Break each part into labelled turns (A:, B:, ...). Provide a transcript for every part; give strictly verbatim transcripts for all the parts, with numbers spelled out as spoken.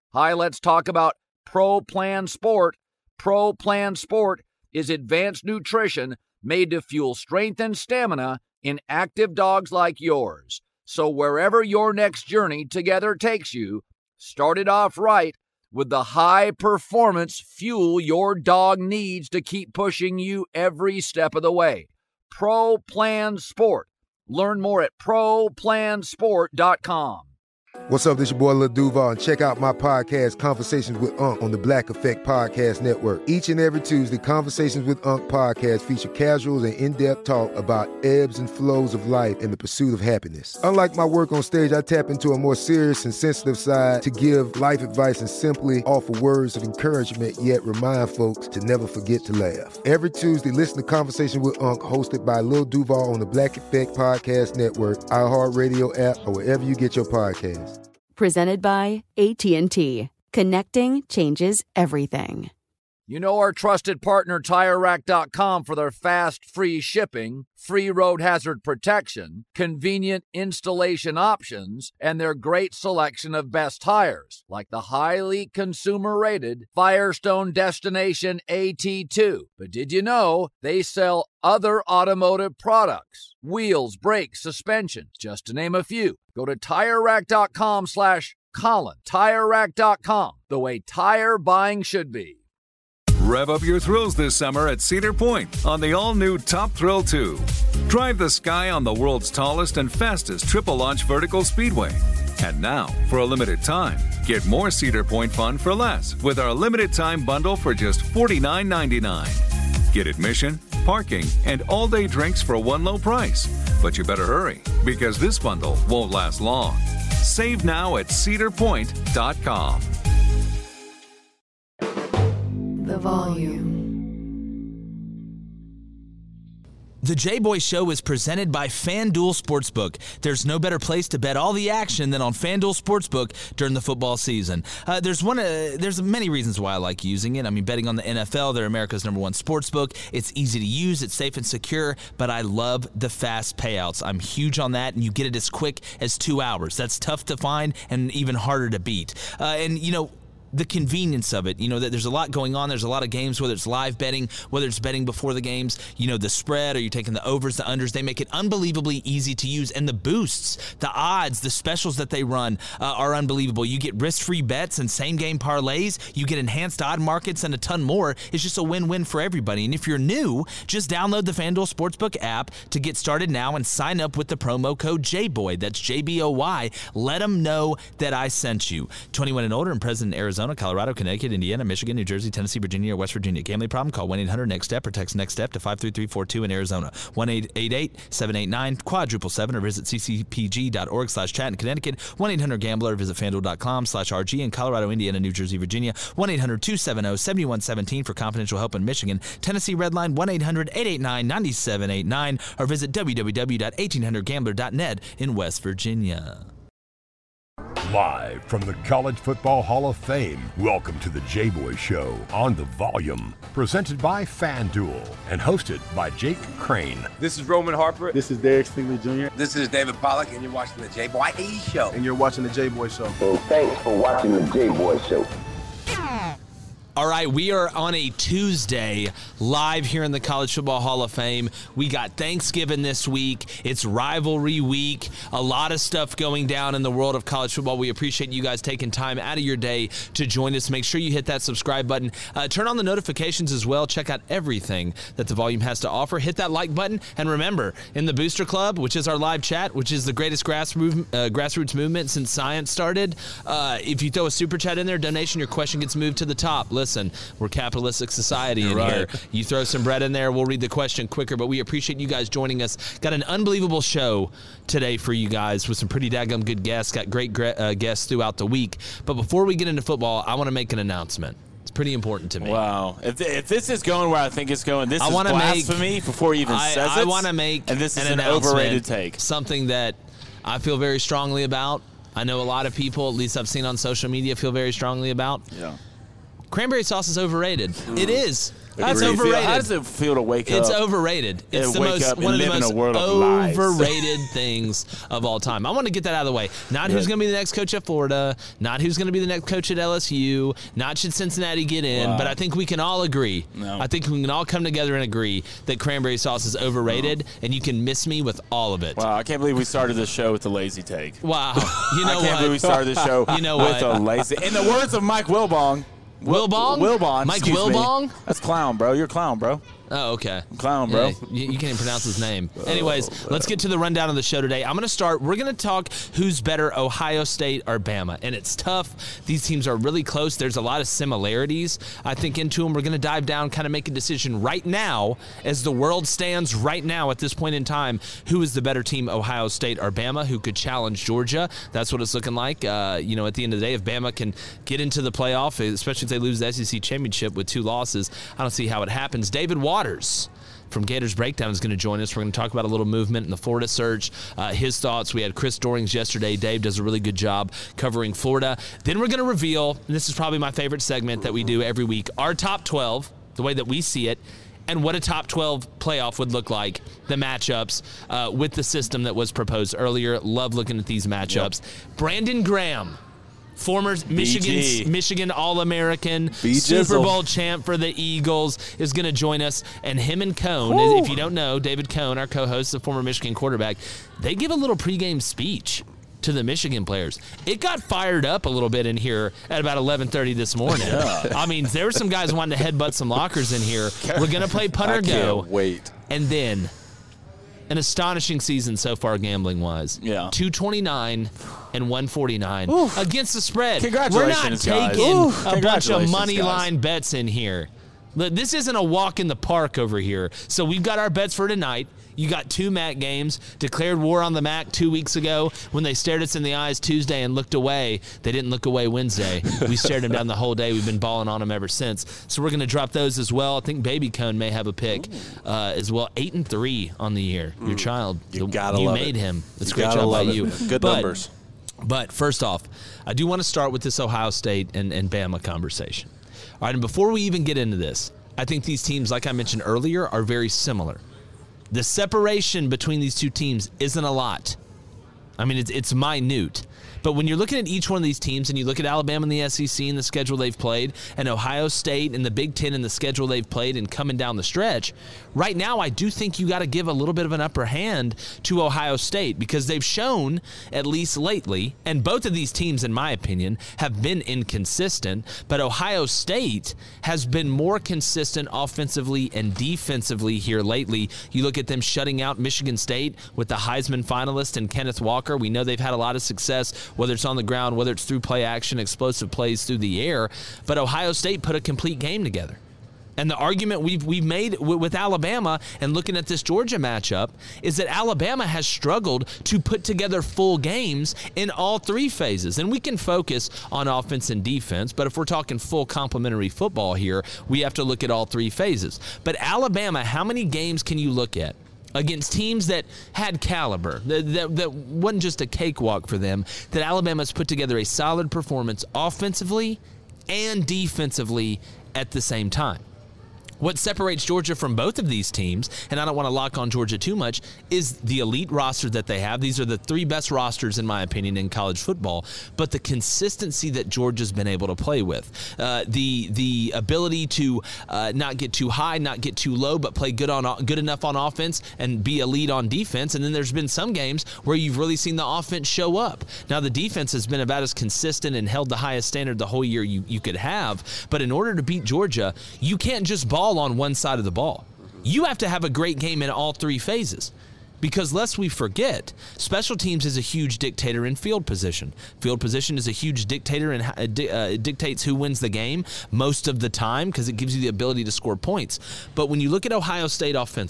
A: Hi, let's talk about Pro Plan Sport. Pro Plan Sport is advanced nutrition made to fuel strength and stamina in active dogs like yours. So wherever your next journey together takes you, start it off right with the high-performance fuel your dog needs to keep pushing you every step of the way. Pro Plan Sport. Learn more at pro plan sport dot com.
B: What's up, this your boy Lil Duval, and check out my podcast, Conversations with Unc, on the Black Effect Podcast Network. Each and every Tuesday, Conversations with Unc podcast feature casuals and in-depth talk about ebbs and flows of life and the pursuit of happiness. Unlike my work on stage, I tap into a more serious and sensitive side to give life advice and simply offer words of encouragement, yet remind folks to never forget to laugh. Every Tuesday, listen to Conversation with Unc, hosted by Lil Duval on the Black Effect Podcast Network, iHeartRadio app, or wherever you get your podcasts.
C: Presented by A T and T. Connecting changes everything.
A: You know our trusted partner, Tire Rack dot com, for their fast, free shipping, free road hazard protection, convenient installation options, and their great selection of best tires, like the highly consumer-rated Firestone Destination A T two. But did you know they sell other automotive products? Wheels, brakes, suspensions, just to name a few. Go to Tire Rack dot com slash Colin. Tire Rack dot com, the way tire buying should be.
D: Rev up your thrills this summer at Cedar Point on the all-new Top Thrill two. Drive the sky on the world's tallest and fastest triple-launch vertical speedway. And now, for a limited time, get more Cedar Point fun for less with our limited-time bundle for just forty-nine ninety-nine. Get admission, parking, and all-day drinks for one low price. But you better hurry, because this bundle won't last long. Save now at cedar point dot com.
E: The volume.
F: The J-Boy Show is presented by FanDuel Sportsbook. There's no better place to bet all the action than on FanDuel Sportsbook during the football season. Uh, there's one. Uh, there's many reasons why I like using it. I mean, betting on the N F L, they're America's number one sportsbook. It's easy to use, it's safe and secure, but I love the fast payouts. I'm huge on that, and you get it as quick as two hours. That's tough to find and even harder to beat. Uh, and, you know, the convenience of it, you know, that there's a lot going on. There's a lot of games, whether it's live betting, whether it's betting before the games, you know, the spread, or you're taking the overs, the unders. They make it unbelievably easy to use. And the boosts, the odds, the specials that they run uh, are unbelievable. You get risk-free bets and same-game parlays. You get enhanced odd markets and a ton more. It's just a win-win for everybody. And if you're new, just download the FanDuel Sportsbook app to get started now and sign up with the promo code J boy. That's J B O Y. Let them know that I sent you. twenty-one and older and present in Arizona, Colorado, Connecticut, Indiana, Michigan, New Jersey, Tennessee, Virginia, or West Virginia. Gambling problem? Call one eight hundred next step or text next step to five three three four two in Arizona. one eight eight eight seven eight nine quadruple seven or visit c c p g dot org slash chat in Connecticut. one eight hundred gambler or visit fanduel dot com slash r g in Colorado, Indiana, New Jersey, Virginia. one eight hundred two seven zero seven one one seven for confidential help in Michigan. Tennessee Redline one eight hundred eight eight nine nine seven eight nine or visit w w w dot eighteen hundred gambler dot net in West Virginia.
G: Live from the College Football Hall of Fame, welcome to the J-Boy Show on The Volume, presented by FanDuel and hosted by Jake Crane.
H: This is Roman Harper.
I: This is Derek Stingley Junior
H: This is David Pollack, and you're watching the J-Boy Show.
I: And you're watching the J-Boy Show.
J: And thanks for watching the J-Boy Show.
F: All right, we are on a Tuesday live here in the College Football Hall of Fame. We got Thanksgiving this week. It's rivalry week. A lot of stuff going down in the world of college football. We appreciate you guys taking time out of your day to join us. Make sure you hit that subscribe button. Uh, turn on the notifications as well. Check out everything that the Volume has to offer. Hit that like button. And remember, in the Booster Club, which is our live chat, which is the greatest grass move, uh, grassroots movement since science started, uh, if you throw a super chat in there, donation, your question gets moved to the top. Listen. Listen, we're a capitalistic society in
I: right.
F: here. You throw some bread in there, we'll read the question quicker, but we appreciate you guys joining us. Got an unbelievable show today for you guys with some pretty daggum good guests. Got great uh, guests throughout the week. But before we get into football, I want to make an announcement. It's pretty important to me.
K: Wow. If, if this is going where I think it's going, this
F: I
K: is blasphemy
F: make,
K: before he even
F: I,
K: says
F: I
K: it.
F: I want to make
K: and this is
F: an,
K: an overrated take.
F: Something that I feel very strongly about. I know a lot of people, at least I've seen on social media, feel very strongly about.
K: Yeah.
F: Cranberry sauce is overrated. Mm. It is. That's
K: Agreed.
F: overrated.
K: How does it feel to wake
F: It's
K: up?
F: It's overrated. It's
K: and
F: the
K: wake
F: most
K: up and
F: one of the
K: live in
F: most
K: a world of lies.
F: overrated things of all time. I want to get that out of the way. Not who's going to be the next coach at Florida, not who's going to be the next coach at L S U, not should Cincinnati get in,
K: Wow.
F: but I think we can all agree.
K: No.
F: I think we can all come together and agree that cranberry sauce is overrated, no. and you can miss me with all of it.
K: Wow, I can't believe we started this show with a lazy take.
F: Wow. You know
K: I can't
F: what?
K: believe we started this show
F: you know
K: with
F: what?
K: a lazy. In the words of Mike Wilbon.
F: Wilbon?
K: Wilbon.
F: Mike
K: excuse
F: Wilbon?
K: Me. That's clown, bro. You're a clown, bro.
F: Oh, okay.
K: Clown, bro.
F: Yeah, you, you can't even pronounce his name. Anyways, oh, let's get to the rundown of the show today. I'm going to start. We're going to talk who's better, Ohio State or Bama. And it's tough. These teams are really close. There's a lot of similarities, I think, into them. We're going to dive down, kind of make a decision right now, as the world stands right now at this point in time, who is the better team, Ohio State or Bama, who could challenge Georgia. That's what it's looking like. Uh, you know, at the end of the day, if Bama can get into the playoff, especially if they lose the S E C championship with two losses, I don't see how it happens. David Waters from Gators Breakdown is going to join us. We're going to talk about a little movement in the Florida surge, uh, his thoughts. We had Chris Dorings yesterday. Dave does a really good job covering Florida. Then we're going to reveal, and this is probably my favorite segment that we do every week, our top twelve, the way that we see it, and what a top twelve playoff would look like, the matchups uh, with the system that was proposed earlier. Love looking at these matchups. Yep. Brandon Graham, former Michigan Michigan All-American, Super Bowl champ for the Eagles, is going to join us. And him and Cohn, Ooh. if you don't know, David Cohn, our co-host, the former Michigan quarterback, they give a little pregame speech to the Michigan players. It got fired up a little bit in here at about eleven thirty this morning. Yeah. I mean, there were some guys wanting to headbutt some lockers in here. We're going to play punt or go.
K: Wait.
F: And then an astonishing season so far gambling-wise.
K: Yeah.
F: two twenty-nine and one forty-nine
K: Oof.
F: against the spread.
K: Congratulations,
F: We're not
K: guys.
F: taking
K: Oof.
F: a bunch of money
K: guys.
F: line bets in here. This isn't a walk in the park over here. So we've got our bets for tonight. You got two M A C games, declared war on the M A C two weeks ago when they stared us in the eyes Tuesday and looked away. They didn't look away Wednesday. We stared them down the whole day. We've been balling on them ever since. So we're going to drop those as well. I think Baby Cone may have a pick uh, as well. Eight and three on the year. Your mm. child.
K: You gotta
F: you
K: love
F: made
K: it.
F: him. It's a
K: you
F: great job by
K: it,
F: you.
K: Man. Good
F: but,
K: numbers.
F: But first off, I do want to start with this Ohio State and, and Bama conversation. All right, and before we even get into this, I think these teams, like I mentioned earlier, are very similar. The separation between these two teams isn't a lot. I mean, it's, it's minute. But when you're looking at each one of these teams and you look at Alabama and the S E C and the schedule they've played, and Ohio State and the Big Ten and the schedule they've played and coming down the stretch, right now I do think you got to give a little bit of an upper hand to Ohio State because they've shown, at least lately, and both of these teams, in my opinion, have been inconsistent, but Ohio State has been more consistent offensively and defensively here lately. You look at them shutting out Michigan State with the Heisman finalist and Kenneth Walker. We know they've had a lot of success, whether it's on the ground, whether it's through play action, explosive plays through the air. But Ohio State put a complete game together. And the argument we've we've made w- with Alabama and looking at this Georgia matchup is that Alabama has struggled to put together full games in all three phases. And we can focus on offense and defense, but if we're talking full complementary football here, we have to look at all three phases. But Alabama, how many games can you look at against teams that had caliber, that, that, that wasn't just a cakewalk for them, that Alabama's put together a solid performance offensively and defensively at the same time? What separates Georgia from both of these teams, and I don't want to lock on Georgia too much, is the elite roster that they have. These are the three best rosters, in my opinion, in college football, but the consistency that Georgia's been able to play with. Uh, the the ability to uh, not get too high, not get too low, but play good on good enough on offense and be elite on defense. And then there's been some games where you've really seen the offense show up. Now, the defense has been about as consistent and held the highest standard the whole year you, you could have, but in order to beat Georgia, you can't just ball on one side of the ball. You have to have a great game in all three phases. Because lest we forget, special teams is a huge dictator in field position. Field position is a huge dictator and uh, di- uh, dictates who wins the game most of the time because it gives you the ability to score points. But when you look at Ohio State offensively,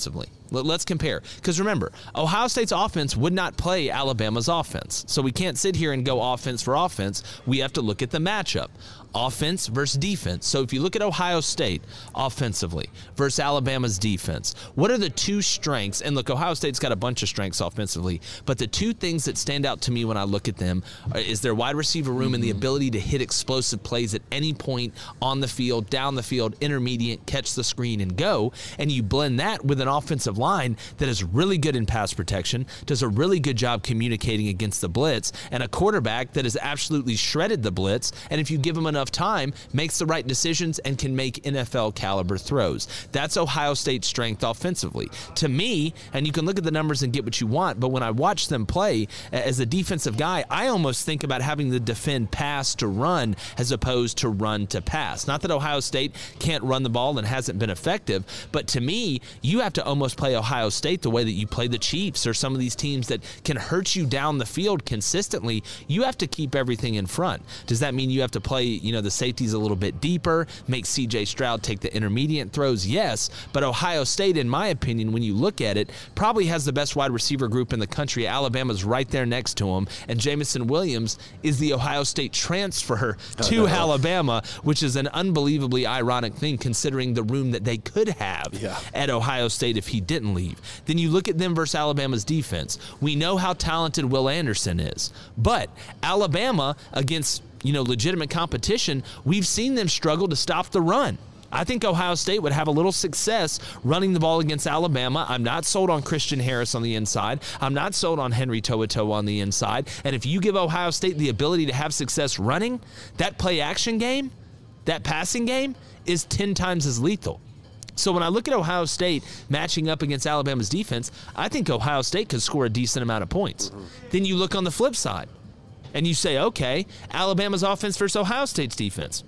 F: Let- Let's compare. Because remember, Ohio State's offense would not play Alabama's offense. So we can't sit here and go offense for offense. We have to look at the matchup. Offense versus defense. So if you look at Ohio State offensively versus Alabama's defense, what are the two strengths? And look, Ohio State's got a bunch of strengths offensively, but the two things that stand out to me when I look at them is their wide receiver room mm-hmm. and the ability to hit explosive plays at any point on the field, down the field, intermediate, catch the screen, and go. And you blend that with an offensive line that is really good in pass protection, does a really good job communicating against the blitz, and a quarterback that has absolutely shredded the blitz. And if you give him enough time, makes the right decisions and can make N F L caliber throws. That's Ohio State's strength offensively. To me, and you can look at the numbers and get what you want, but when I watch them play as a defensive guy, I almost think about having to defend pass to run as opposed to run to pass. Not that Ohio State can't run the ball and hasn't been effective, but to me, you have to almost play Ohio State the way that you play the Chiefs or some of these teams that can hurt you down the field consistently. You have to keep everything in front. Does that mean you have to play, you know, the safeties a little bit deeper, make C J Stroud take the intermediate throws? Yes, but Ohio State, in my opinion, when you look at it, probably has the best wide receiver group in the country. Alabama's right there next to him, and Jamison Williams is the Ohio State transfer to Alabama, which is an unbelievably ironic thing considering the room that they could have yeah. at Ohio State if he didn't leave. Then you look at them versus Alabama's defense. We know how talented Will Anderson is, but Alabama against you know, legitimate competition, we've seen them struggle to stop the run. I think Ohio State would have a little success running the ball against Alabama. I'm not sold on Christian Harris on the inside. I'm not sold on Henry To'oTo'o on the inside. And if you give Ohio State the ability to have success running, that play-action game, that passing game, is ten times as lethal. So when I look at Ohio State matching up against Alabama's defense, I think Ohio State could score a decent amount of points. Mm-hmm. Then you look on the flip side, and you say, okay, Alabama's offense versus Ohio State's defense.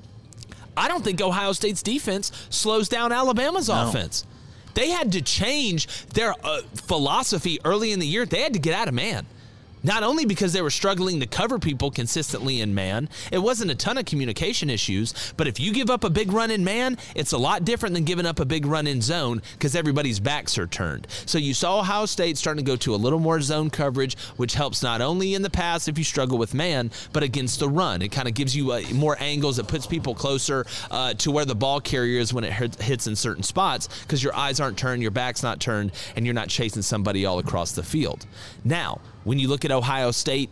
F: I don't think Ohio State's defense slows down Alabama's no. offense. They had to change their uh, philosophy early in the year. They had to get out of man. Not only because they were struggling to cover people consistently in man, it wasn't a ton of communication issues, but if you give up a big run in man, it's a lot different than giving up a big run in zone because everybody's backs are turned. So you saw Ohio State starting to go to a little more zone coverage, which helps not only in the pass if you struggle with man, but against the run. It kind of gives you uh, more angles. It puts people closer uh, to where the ball carrier is when it hits in certain spots because your eyes aren't turned, your back's not turned, and you're not chasing somebody all across the field. Now, when you look at Ohio State,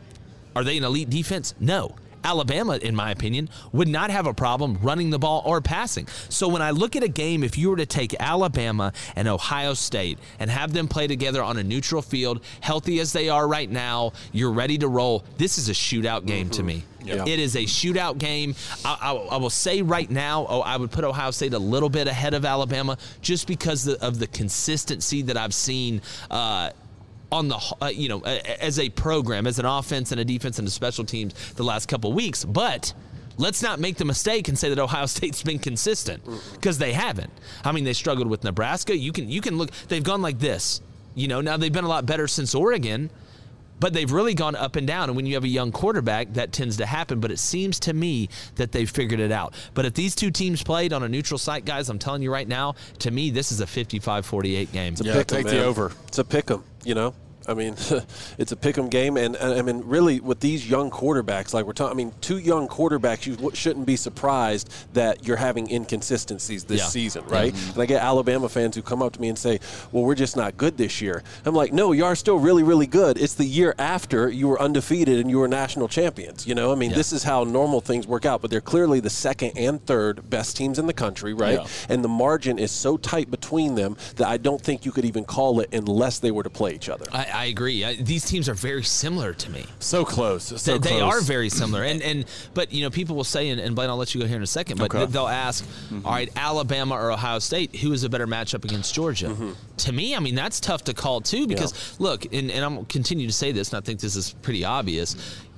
F: are they an elite defense? No. Alabama, in my opinion, would not have a problem running the ball or passing. So when I look at a game, if you were to take Alabama and Ohio State and have them play together on a neutral field, healthy as they are right now, you're ready to roll, this is a shootout game mm-hmm. to me. Yeah. It is a shootout game. I, I, I will say right now, oh, I would put Ohio State a little bit ahead of Alabama just because of the consistency that I've seen uh, on the, uh, you know, as a program, as an offense and a defense and a special teams the last couple of weeks. But let's not make the mistake and say that Ohio State's been consistent because they haven't. I mean, they struggled with Nebraska. You can you can look, they've gone like this. You know, now they've been a lot better since Oregon, but they've really gone up and down. And when you have a young quarterback, that tends to happen. But it seems to me that they've figured it out. But if these two teams played on a neutral site, guys, I'm telling you right now, to me, this is a fifty-five forty-eight game.
L: It's a yeah, pick 'em, take the over. It's a pick 'em, you know. I mean, it's a pick'em game, and, and I mean, really, with these young quarterbacks, like we're talking, I mean, two young quarterbacks, you w- shouldn't be surprised that you're having inconsistencies this yeah. season, right? Yeah. And I get Alabama fans who come up to me and say, well, we're just not good this year. I'm like, no, you are still really, really good. It's the year after you were undefeated and you were national champions, you know? I mean, yeah. this is how normal things work out, but they're clearly the second and third best teams in the country, right? Yeah. And the margin is so tight between them that I don't think you could even call it unless they were to play each other.
F: I, I agree. I, these teams are very similar to me.
K: So close. So
F: they,
K: close.
F: They are very similar. And and but you know, people will say, and, and Blaine, I'll let you go here in a second, but okay. they'll ask, mm-hmm. all right, Alabama or Ohio State, who is a better matchup against Georgia? Mm-hmm. To me, I mean, that's tough to call too, because yeah. look, and, and I'm continue to say this, and I think this is pretty obvious.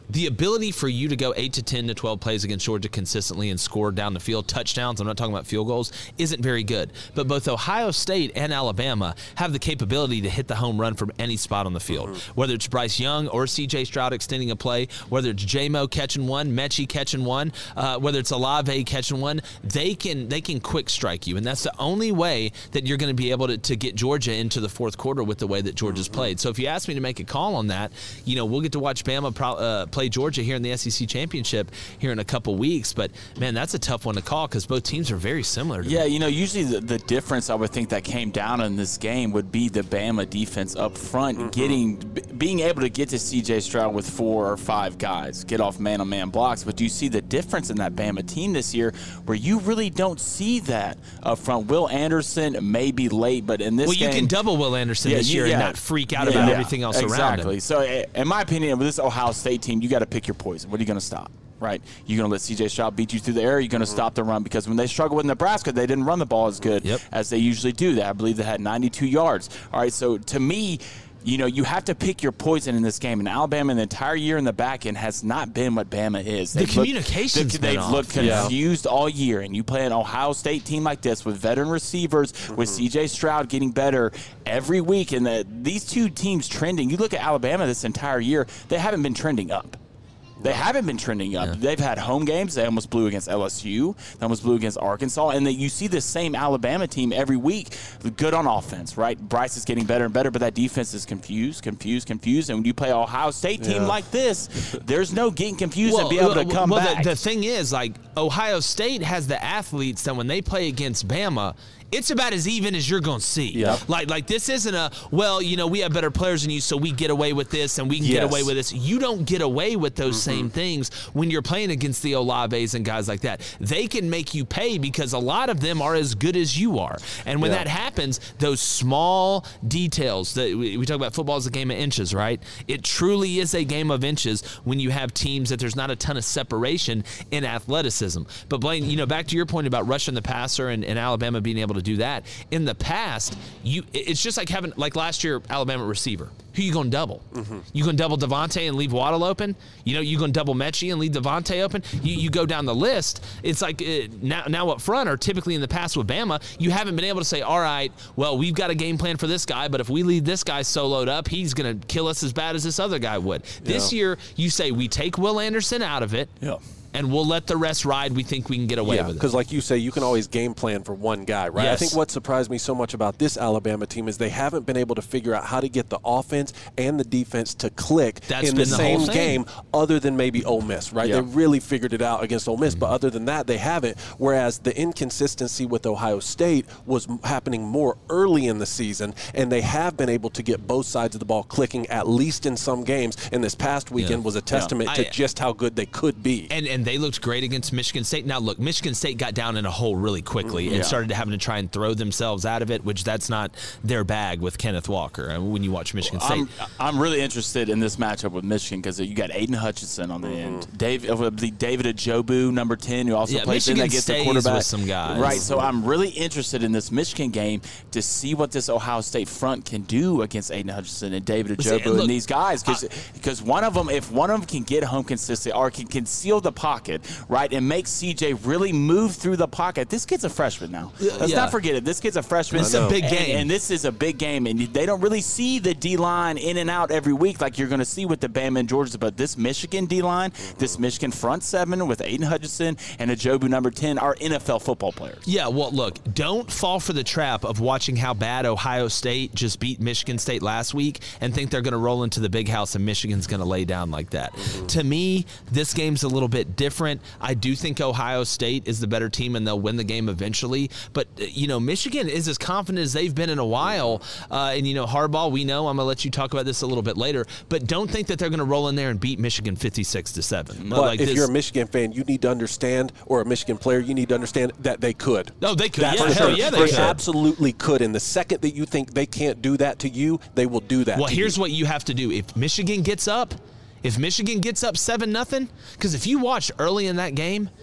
F: the ability for you to go eight to ten to twelve plays against Georgia consistently and score down the field, touchdowns, I'm not talking about field goals, isn't very good. But both Ohio State and Alabama have the capability to hit the home run from any spot on the field. Mm-hmm. Whether it's Bryce Young or C J Stroud extending a play, whether it's J-Mo catching one, Mechie catching one, uh, whether it's Olave catching one, they can they can quick strike you. And that's the only way that you're going to be able to, to get Georgia into the fourth quarter with the way that Georgia's mm-hmm. played. So if you ask me to make a call on that, you know, we'll get to watch Bama pro, uh, play Georgia here in the S E C Championship here in a couple weeks. But, man, that's a tough one to call because both teams are very similar to
K: Yeah,
F: me.
K: you know, usually the, the difference I would think that came down in this game would be the Bama defense up front, mm-hmm. getting b- being able to get to C J Stroud with four or five guys, get off man-on-man blocks. But do you see the difference in that Bama team this year where you really don't see that up front? Will Anderson may be late, but in this
F: well,
K: game...
F: Well, you can double Will Anderson
K: yeah,
F: this
K: you,
F: year
K: yeah.
F: and not freak out
K: yeah,
F: about
K: yeah.
F: everything else
K: exactly.
F: around him.
K: Exactly. So, in my opinion, with this Ohio State team, you got to pick your poison. What are you going to stop? Right, you're going to let C J Stroud beat you through the air. You're going to mm-hmm. stop the run because when they struggled with Nebraska, they didn't run the ball as good
F: yep.
K: as they usually do. That I believe they had ninety-two yards. All right, so to me, you know, you have to pick your poison in this game. And Alabama, the entire year in the back end, has not been what Bama is.
F: The
K: they've
F: communication's
K: looked,
F: been
K: They've
F: off.
K: looked confused yeah. all year. And you play an Ohio State team like this with veteran receivers, mm-hmm. with C J Stroud getting better every week, and the, these two teams trending. You look at Alabama this entire year; they haven't been trending up. They haven't been trending up. Yeah. They've had home games. They almost blew against L S U. They almost blew against Arkansas. And they, you see the same Alabama team every week, good on offense, right? Bryce is getting better and better, but that defense is confused, confused, confused. And when you play an Ohio State team yeah. like this, there's no getting confused
F: well,
K: and be able to come
F: well,
K: back.
F: The, the thing is, like, Ohio State has the athletes that when they play against Bama, it's about as even as you're going to see.
L: Yep.
F: Like, like this isn't a, well, you know, we have better players than you, so we get away with this and we can
L: yes.
F: get away with this. You don't get away with those mm-hmm. same things when you're playing against the Olaves and guys like that. They can make you pay because a lot of them are as good as you are. And when yeah. that happens, those small details, that we, we talk about football as a game of inches, right? It truly is a game of inches when you have teams that there's not a ton of separation in athleticism. But Blaine, you know, back to your point about rushing the passer and, and Alabama being able to do that. In the past, you it's just like having, like last year, Alabama receiver. Who you going to double? Mm-hmm. You going to double Devontae and leave Waddle open? You know, you going to double Mechie and leave Devontae open? You, you go down the list. It's like uh, now, now up front, or typically in the past with Bama, you haven't been able to say, all right, well, we've got a game plan for this guy, but if we leave this guy soloed up, he's going to kill us as bad as this other guy would. Yeah. This year, you say we take Will Anderson out of it.
K: Yeah.
F: And we'll let the rest ride. We think we can get away
L: yeah,
F: with it.
L: Because like you say, you can always game plan for one guy, right?
F: Yes.
L: I think what surprised me so much about this Alabama team is they haven't been able to figure out how to get the offense and the defense to click
F: That's
L: in the,
F: been the
L: same
F: whole thing.
L: game other than maybe Ole Miss, right?
K: Yeah.
L: They really figured it out against Ole Miss,
F: Mm-hmm.
L: but other than that, they haven't. Whereas the inconsistency with Ohio State was happening more early in the season, and they have been able to get both sides of the ball clicking at least in some games, and this past weekend
F: Yeah.
L: was a testament
F: Yeah.
L: to
F: I,
L: just how good they could be.
F: And and they looked great against Michigan State. Now, look, Michigan State got down in a hole really quickly
K: Yeah.
F: and started having to try and throw themselves out of it, which that's not their bag with Kenneth Walker. I mean, when you watch Michigan State.
K: I'm, I'm really interested in this matchup with Michigan because you got Aiden Hutchinson on the
L: mm-hmm.
K: end. Dave, the David Ajobu, number ten, who also
F: Yeah,
K: plays
F: Michigan
K: in that gets the
F: stays
K: quarterback.
F: with some guys.
K: Right, so I'm really interested in this Michigan game to see what this Ohio State front can do against Aiden Hutchinson and David Ajobu
F: look,
K: and these guys. Because one of them, if one of them can get home consistent or can conceal the pocket, right, and make C J really move through the pocket. This kid's a freshman now. Let's
F: yeah.
K: not forget it. This kid's a freshman.
F: It's a big game.
K: And, and this is a big game. And they don't really see the D-line in and out every week like you're going to see with the Bama and Georgia. But this Michigan D-line, mm-hmm. this Michigan front seven with Aiden Hutchinson and Ajobu number ten are N F L football players.
F: Yeah, well, look, don't fall for the trap of watching how bad Ohio State just beat Michigan State last week and think they're going to roll into the big house and Michigan's going to lay down like that. Mm-hmm. To me, this game's a little bit different. I do think Ohio State is the better team and they'll win the game eventually. But, you know, Michigan is as confident as they've been in a while. Uh, and, you know, Harbaugh, we know, I'm going to let you talk about this a little bit later, but don't think that they're going to roll in there and beat Michigan fifty-six to seven.
L: But
F: like
L: if
F: this,
L: you're a Michigan fan, you need to understand, or a Michigan player, you need to understand that they could.
F: No, they could.
L: That
F: Yeah,
L: for
F: hell
L: sure.
F: yeah, they
L: For
F: could.
L: absolutely could. And the second that you think they can't do that to you, they will do that
F: Well,
L: to
F: here's
L: you.
F: what you have to do. If Michigan gets up, if Michigan gets up seven nothing, because if you watched early in that game,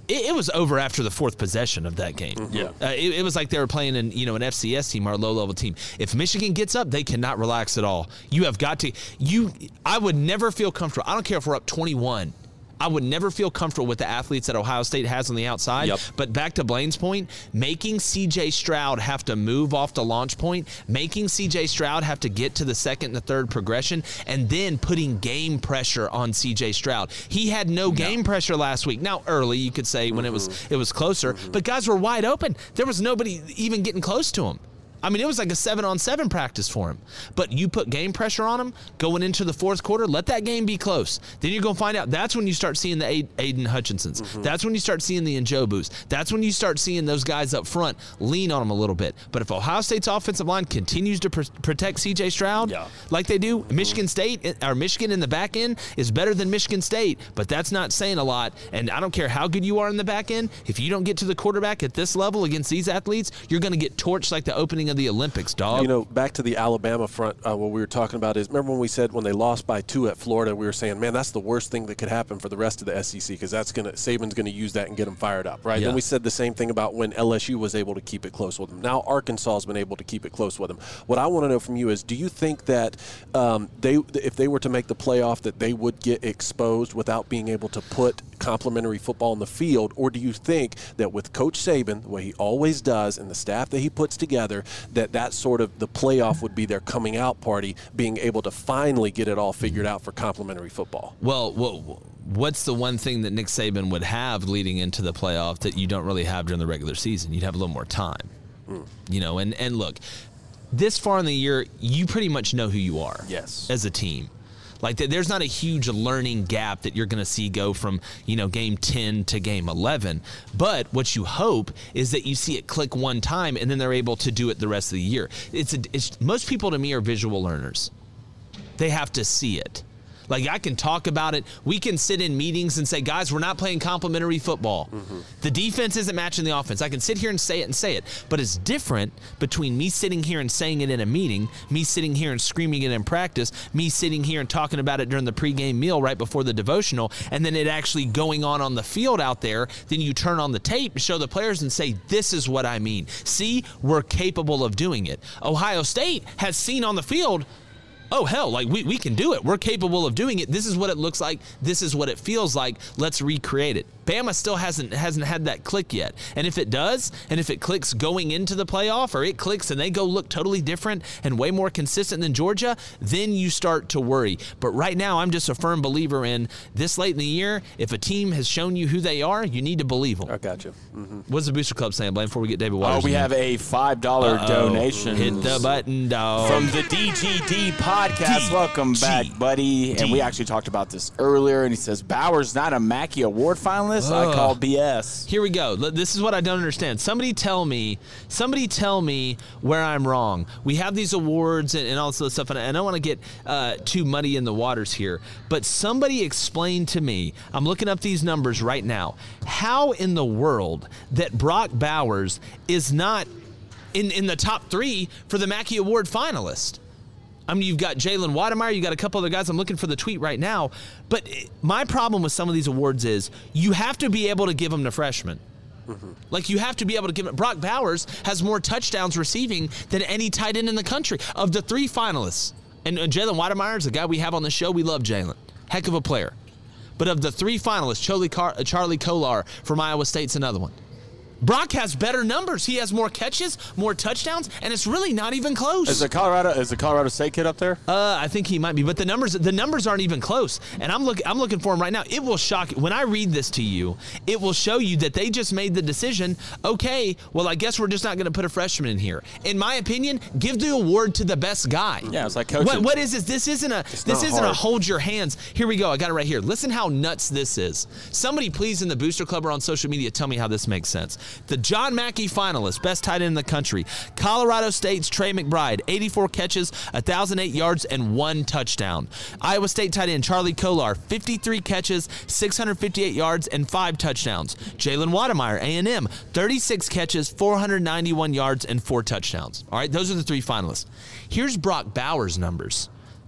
F: it, it was over after the fourth possession of that game.
L: Mm-hmm.
K: Yeah.
F: Uh, it, it was like they were playing in, you know, an F C S team or a low-level team. If Michigan gets up, they cannot relax at all. You have got to – you. I would never feel comfortable. I don't care if we're up twenty-one. I would never feel comfortable with the athletes that Ohio State has on the outside.
K: Yep.
F: But back to Blaine's point, making C J Stroud have to move off the launch point, making C J Stroud have to get to the second and the third progression, and then putting game pressure on C J Stroud. He had no, no. game pressure last week. Now, early, you could say, when mm-hmm. it was it was closer, mm-hmm. but guys were wide open. There was nobody even getting close to him. I mean, it was like a seven-on-seven practice for him. But you put game pressure on him going into the fourth quarter, let that game be close. Then you're going to find out. That's when you start seeing the Aiden Hutchinsons. Mm-hmm. That's when you start seeing the Njobus. That's when you start seeing those guys up front lean on them a little bit. But if Ohio State's offensive line continues to pr- protect C J Stroud
K: yeah.
F: like they do,
K: mm-hmm.
F: Michigan State, or Michigan in the back end is better than Michigan State. But that's not saying a lot. And I don't care how good you are in the back end. If you don't get to the quarterback at this level against these athletes, you're going to get torched like the opening of the Olympics, dog.
L: You know, back to the Alabama front, uh, what we were talking about is, remember when we said when they lost by two at Florida, we were saying, man, that's the worst thing that could happen for the rest of the S E C because that's going to Saban's going to use that and get them fired up, right?
F: Yeah.
L: Then we said the same thing about when L S U was able to keep it close with them. Now Arkansas has been able to keep it close with them. What I want to know from you is, do you think that um, they, if they were to make the playoff, that they would get exposed without being able to put complementary football on the field, or do you think that with Coach Saban, the way he always does, and the staff that he puts together, that that sort of the playoff would be their coming out party, being able to finally get it all figured out for complementary football?
F: Well, well, what's the one thing that Nick Saban would have leading into the playoff that you don't really have during the regular season? You'd have a little more time. Mm. You know, and, and look, this far in the year, you pretty much know who you are.
K: Yes.
F: As a team. Like, there's not a huge learning gap that you're going to see go from, you know, game ten to game eleven. But what you hope is that you see it click one time and then they're able to do it the rest of the year. It's, a, it's most people to me are visual learners. They have to see it. Like, I can talk about it. We can sit in meetings and say, guys, we're not playing complementary football. Mm-hmm. The defense isn't matching the offense. I can sit here and say it and say it. But it's different between me sitting here and saying it in a meeting, me sitting here and screaming it in practice, me sitting here and talking about it during the pregame meal right before the devotional, and then it actually going on on the field out there. Then you turn on the tape, show the players, and say, this is what I mean. See, we're capable of doing it. Ohio State has seen on the field, oh, hell, like we, we can do it. We're capable of doing it. This is what it looks like. This is what it feels like. Let's recreate it. Bama still hasn't hasn't had that click yet. And if it does, and if it clicks going into the playoff, or it clicks and they go look totally different and way more consistent than Georgia, then you start to worry. But right now, I'm just a firm believer in this late in the year, if a team has shown you who they are, you need to believe them.
L: I got you. Mm-hmm.
F: What's the Booster Club saying, Blaine, before we get David Waters?
K: Oh, we have a five dollars donation.
F: Hit the button, dog.
K: From the D G D podcast. D- Welcome back, buddy. D- and we actually talked about this earlier, and he says, Bowers not a Mackey Award finalist? Ugh. I call B S.
F: Here we go. This is what I don't understand. Somebody tell me, somebody tell me where I'm wrong. We have these awards and, and all this other stuff, and I don't want to get uh, too muddy in the waters here, but somebody explain to me, I'm looking up these numbers right now, how in the world that Brock Bowers is not in, in the top three for the Mackey Award finalist? I mean, you've got Jalen Wademeyer, you got a couple other guys. I'm looking for the tweet right now. But my problem with some of these awards is you have to be able to give them to freshmen. Mm-hmm. Like, you have to be able to give them. Brock Bowers has more touchdowns receiving than any tight end in the country. Of the three finalists, and uh, Jalen Wademeyer is a guy we have on the show. We love Jalen. Heck of a player. But of the three finalists, Charlie, Car- uh, Charlie Kolar from Iowa State's another one. Brock has better numbers. He has more catches, more touchdowns, and it's really not even close.
K: Is the Colorado is the Colorado State kid up there?
F: Uh, I think he might be, but the numbers the numbers aren't even close. And I'm looking I'm looking for him right now. It will shock you. When I read this to you, it will show you that they just made the decision. Okay, well, I guess we're just not going to put a freshman in here. In my opinion, give the award to the best guy.
K: Yeah, it's like coaching.
F: What, what is this? This isn't a
L: it's
F: this isn't
L: hard.
F: a hold your hands. Here we go. I got it right here. Listen how nuts this is. Somebody please in the Booster Club or on social media tell me how this makes sense. The John Mackey finalist, best tight end in the country. Colorado State's Trey McBride, eighty-four catches, one thousand eight yards, and one touchdown. Iowa State tight end Charlie Kolar, fifty-three catches, six hundred fifty-eight yards, and five touchdowns. Jalen Wademeyer, A and M, thirty-six catches, four hundred ninety-one yards, and four touchdowns. All right, those are the three finalists. Here's Brock Bowers' numbers.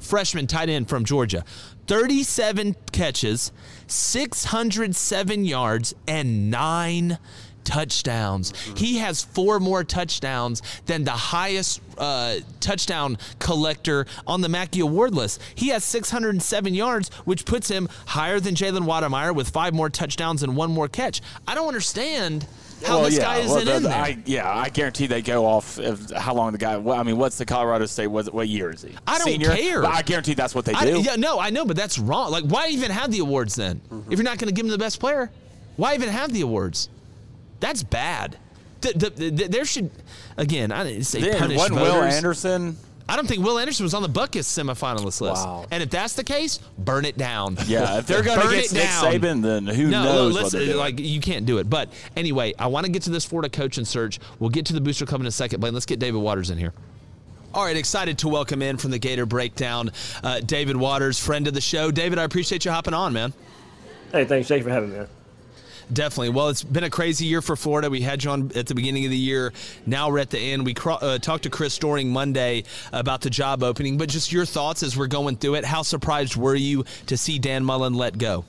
F: freshman tight end from Georgia. thirty-seven catches, six hundred seven yards, and nine touchdowns. Mm-hmm. He has four more touchdowns than the highest uh, touchdown collector on the Mackey Award list. He has six hundred seven yards, which puts him higher than Jalen Wademeyer with five more touchdowns and one more catch. I don't understand how
K: well,
F: this
K: yeah.
F: guy isn't
K: well, the,
F: in there.
K: I, yeah, I guarantee they go off of how long the guy. Well, I mean, what's the Colorado State? What, what year is he?
F: I don't
K: Senior?
F: care.
K: But I guarantee that's what they
F: I,
K: do.
F: yeah, no, I know, but that's wrong. Like, why even have the awards then? Mm-hmm. If you're not going to give him the best player, why even have the awards? That's bad. The, the, the, there should, again, I didn't say
K: then,
F: punish
K: wasn't
F: voters.
K: Will Anderson?
F: I don't think Will Anderson was on the Buckus semifinalist list.
K: Wow.
F: And if that's the case, burn it down.
K: Yeah, if they're going to get Nick Saban, then who
F: no,
K: knows
F: listen,
K: what they're doing.
F: Like, you can't do it. But anyway, I want to get to this Florida coaching search. We'll get to the Booster Club in a second, Blaine. Let's get David Waters in here. All right, excited to welcome in from the Gator Breakdown, uh, David Waters, friend of the show. David, I appreciate you hopping on, man.
M: Hey, thanks. Thanks for having me, man.
F: Definitely. Well, it's been a crazy year for Florida. We had you on at the beginning of the year. Now we're at the end. We cro- uh, talked to Chris Storing Monday about the job opening, but just your thoughts as we're going through it. How surprised were you to see Dan Mullen let go?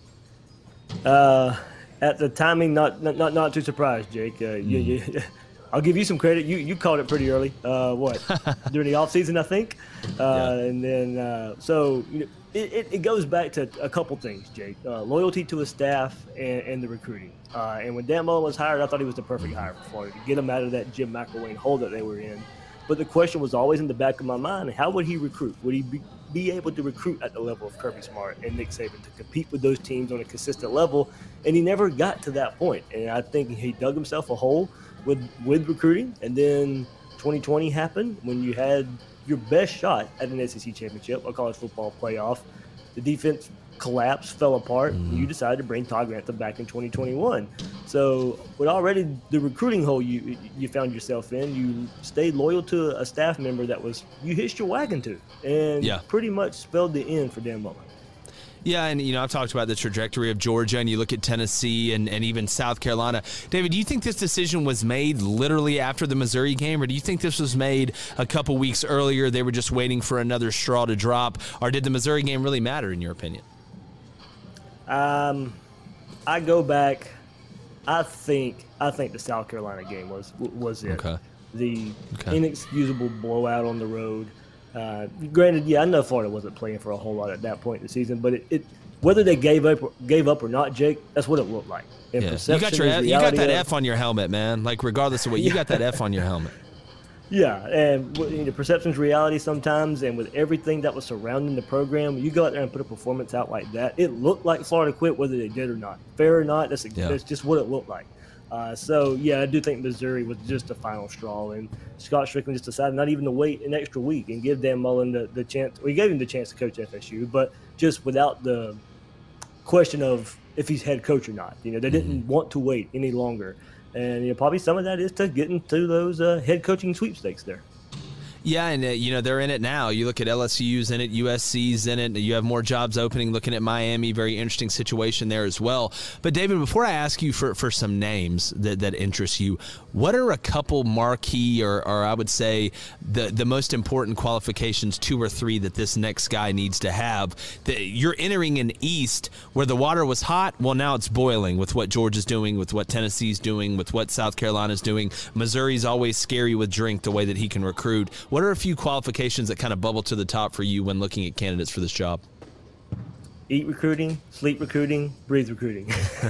M: Uh, at the timing, not not not, not too surprised, Jake. Uh, mm. you, you, I'll give you some credit. You you called it pretty early. Uh, what during the off season, I think, uh, yeah. and then uh, so you know, it, it, it goes back to a couple things, Jake. Uh, loyalty to his staff and, and the recruiting. Uh, and when Dan Mullen was hired, I thought he was the perfect hire for Florida to get him out of that Jim McElwain hole that they were in. But the question was always in the back of my mind: how would he recruit? Would he be, be able to recruit at the level of Kirby Smart and Nick Saban to compete with those teams on a consistent level? And he never got to that point. And I think he dug himself a hole with with recruiting, and then twenty twenty happened when you had your best shot at an S E C championship, a college football playoff. The defense collapsed, fell apart, mm-hmm. and you decided to bring Todd Grantham back in twenty twenty-one. So with already the recruiting hole you you found yourself in, you stayed loyal to a staff member that was you hitched your wagon to, and yeah. pretty much spelled the end for Dan Mullen.
F: Yeah, and, you know, I've talked about the trajectory of Georgia, and you look at Tennessee and, and even South Carolina. David, do you think this decision was made literally after the Missouri game, or do you think this was made a couple weeks earlier? They were just waiting for another straw to drop, or did the Missouri game really matter, in your opinion?
M: Um, I go back. I think I think the South Carolina game was was it.
F: Okay.
M: The
F: okay.
M: inexcusable blowout on the road. Uh, granted, yeah, I know Florida wasn't playing for a whole lot at that point in the season, but it, it whether they gave up gave up or not, Jake, that's what it looked like. And
F: yeah.
M: perception
F: you got your
M: is
F: you got that
M: of,
F: F on your helmet, man. Like regardless of what, you
M: yeah.
F: got that F on your helmet.
M: Yeah, and you know, perception's reality sometimes, and with everything that was surrounding the program, you go out there and put a performance out like that. It looked like Florida quit, whether they did or not. Fair or not, that's, a, yeah. that's just what it looked like. Uh, so, yeah, I do think Missouri was just the final straw, and Scott Strickland just decided not even to wait an extra week and give Dan Mullen the, the chance. Well, he gave him the chance to coach F S U, but just without the question of if he's head coach or not. You know, they didn't mm-hmm. want to wait any longer. And you know, probably some of that is to get into those uh, head coaching sweepstakes there.
F: Yeah, and, uh, you know, they're in it now. You look at L S U's in it, U S C's in it. You have more jobs opening, looking at Miami, very interesting situation there as well. But, David, before I ask you for, for some names that, that interest you, what are a couple marquee or, or I would say the, the most important qualifications, two or three, that this next guy needs to have? The, you're entering an East where the water was hot. Well, now it's boiling with what Georgia's doing, with what Tennessee's doing, with what South Carolina's doing. Missouri's always scary with Drink, the way that he can recruit. What are a few qualifications that kind of bubble to the top for you when looking at candidates for this job?
M: Eat recruiting, sleep recruiting, breathe recruiting.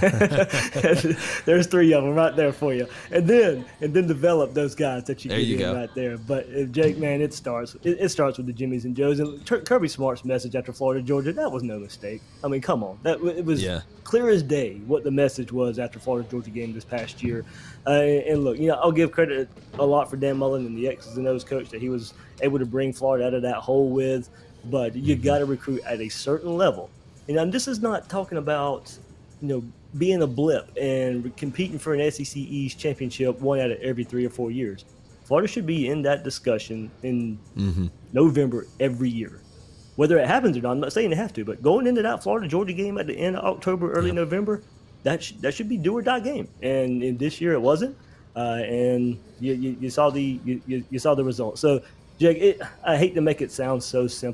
M: There's three of them right there for you. And then and then develop those guys that you
F: there
M: get
F: you
M: in
F: go.
M: right there. But if Jake, man, it starts it, it starts with the Jimmies and Joes. And Kirby Smart's message after Florida, Georgia, that was no mistake. I mean, come on. That It was
F: yeah.
M: clear as day what the message was after Florida Georgia game this past year. Uh, and look, you know, I'll give credit a lot for Dan Mullen and the X's and O's coach that he was able to bring Florida out of that hole with. But you got to recruit at a certain level. You know, and this is not talking about, you know, being a blip and competing for an S E C East championship one out of every three or four years. Florida should be in that discussion in mm-hmm. November every year. Whether it happens or not, I'm not saying they have to, but going into that Florida-Georgia game at the end of October, early yep. November, that sh- that should be do or die game. And, and this year it wasn't, uh, and you, you, you saw the you, you, you saw the result. So, Jake, it, I hate to make it sound so simple,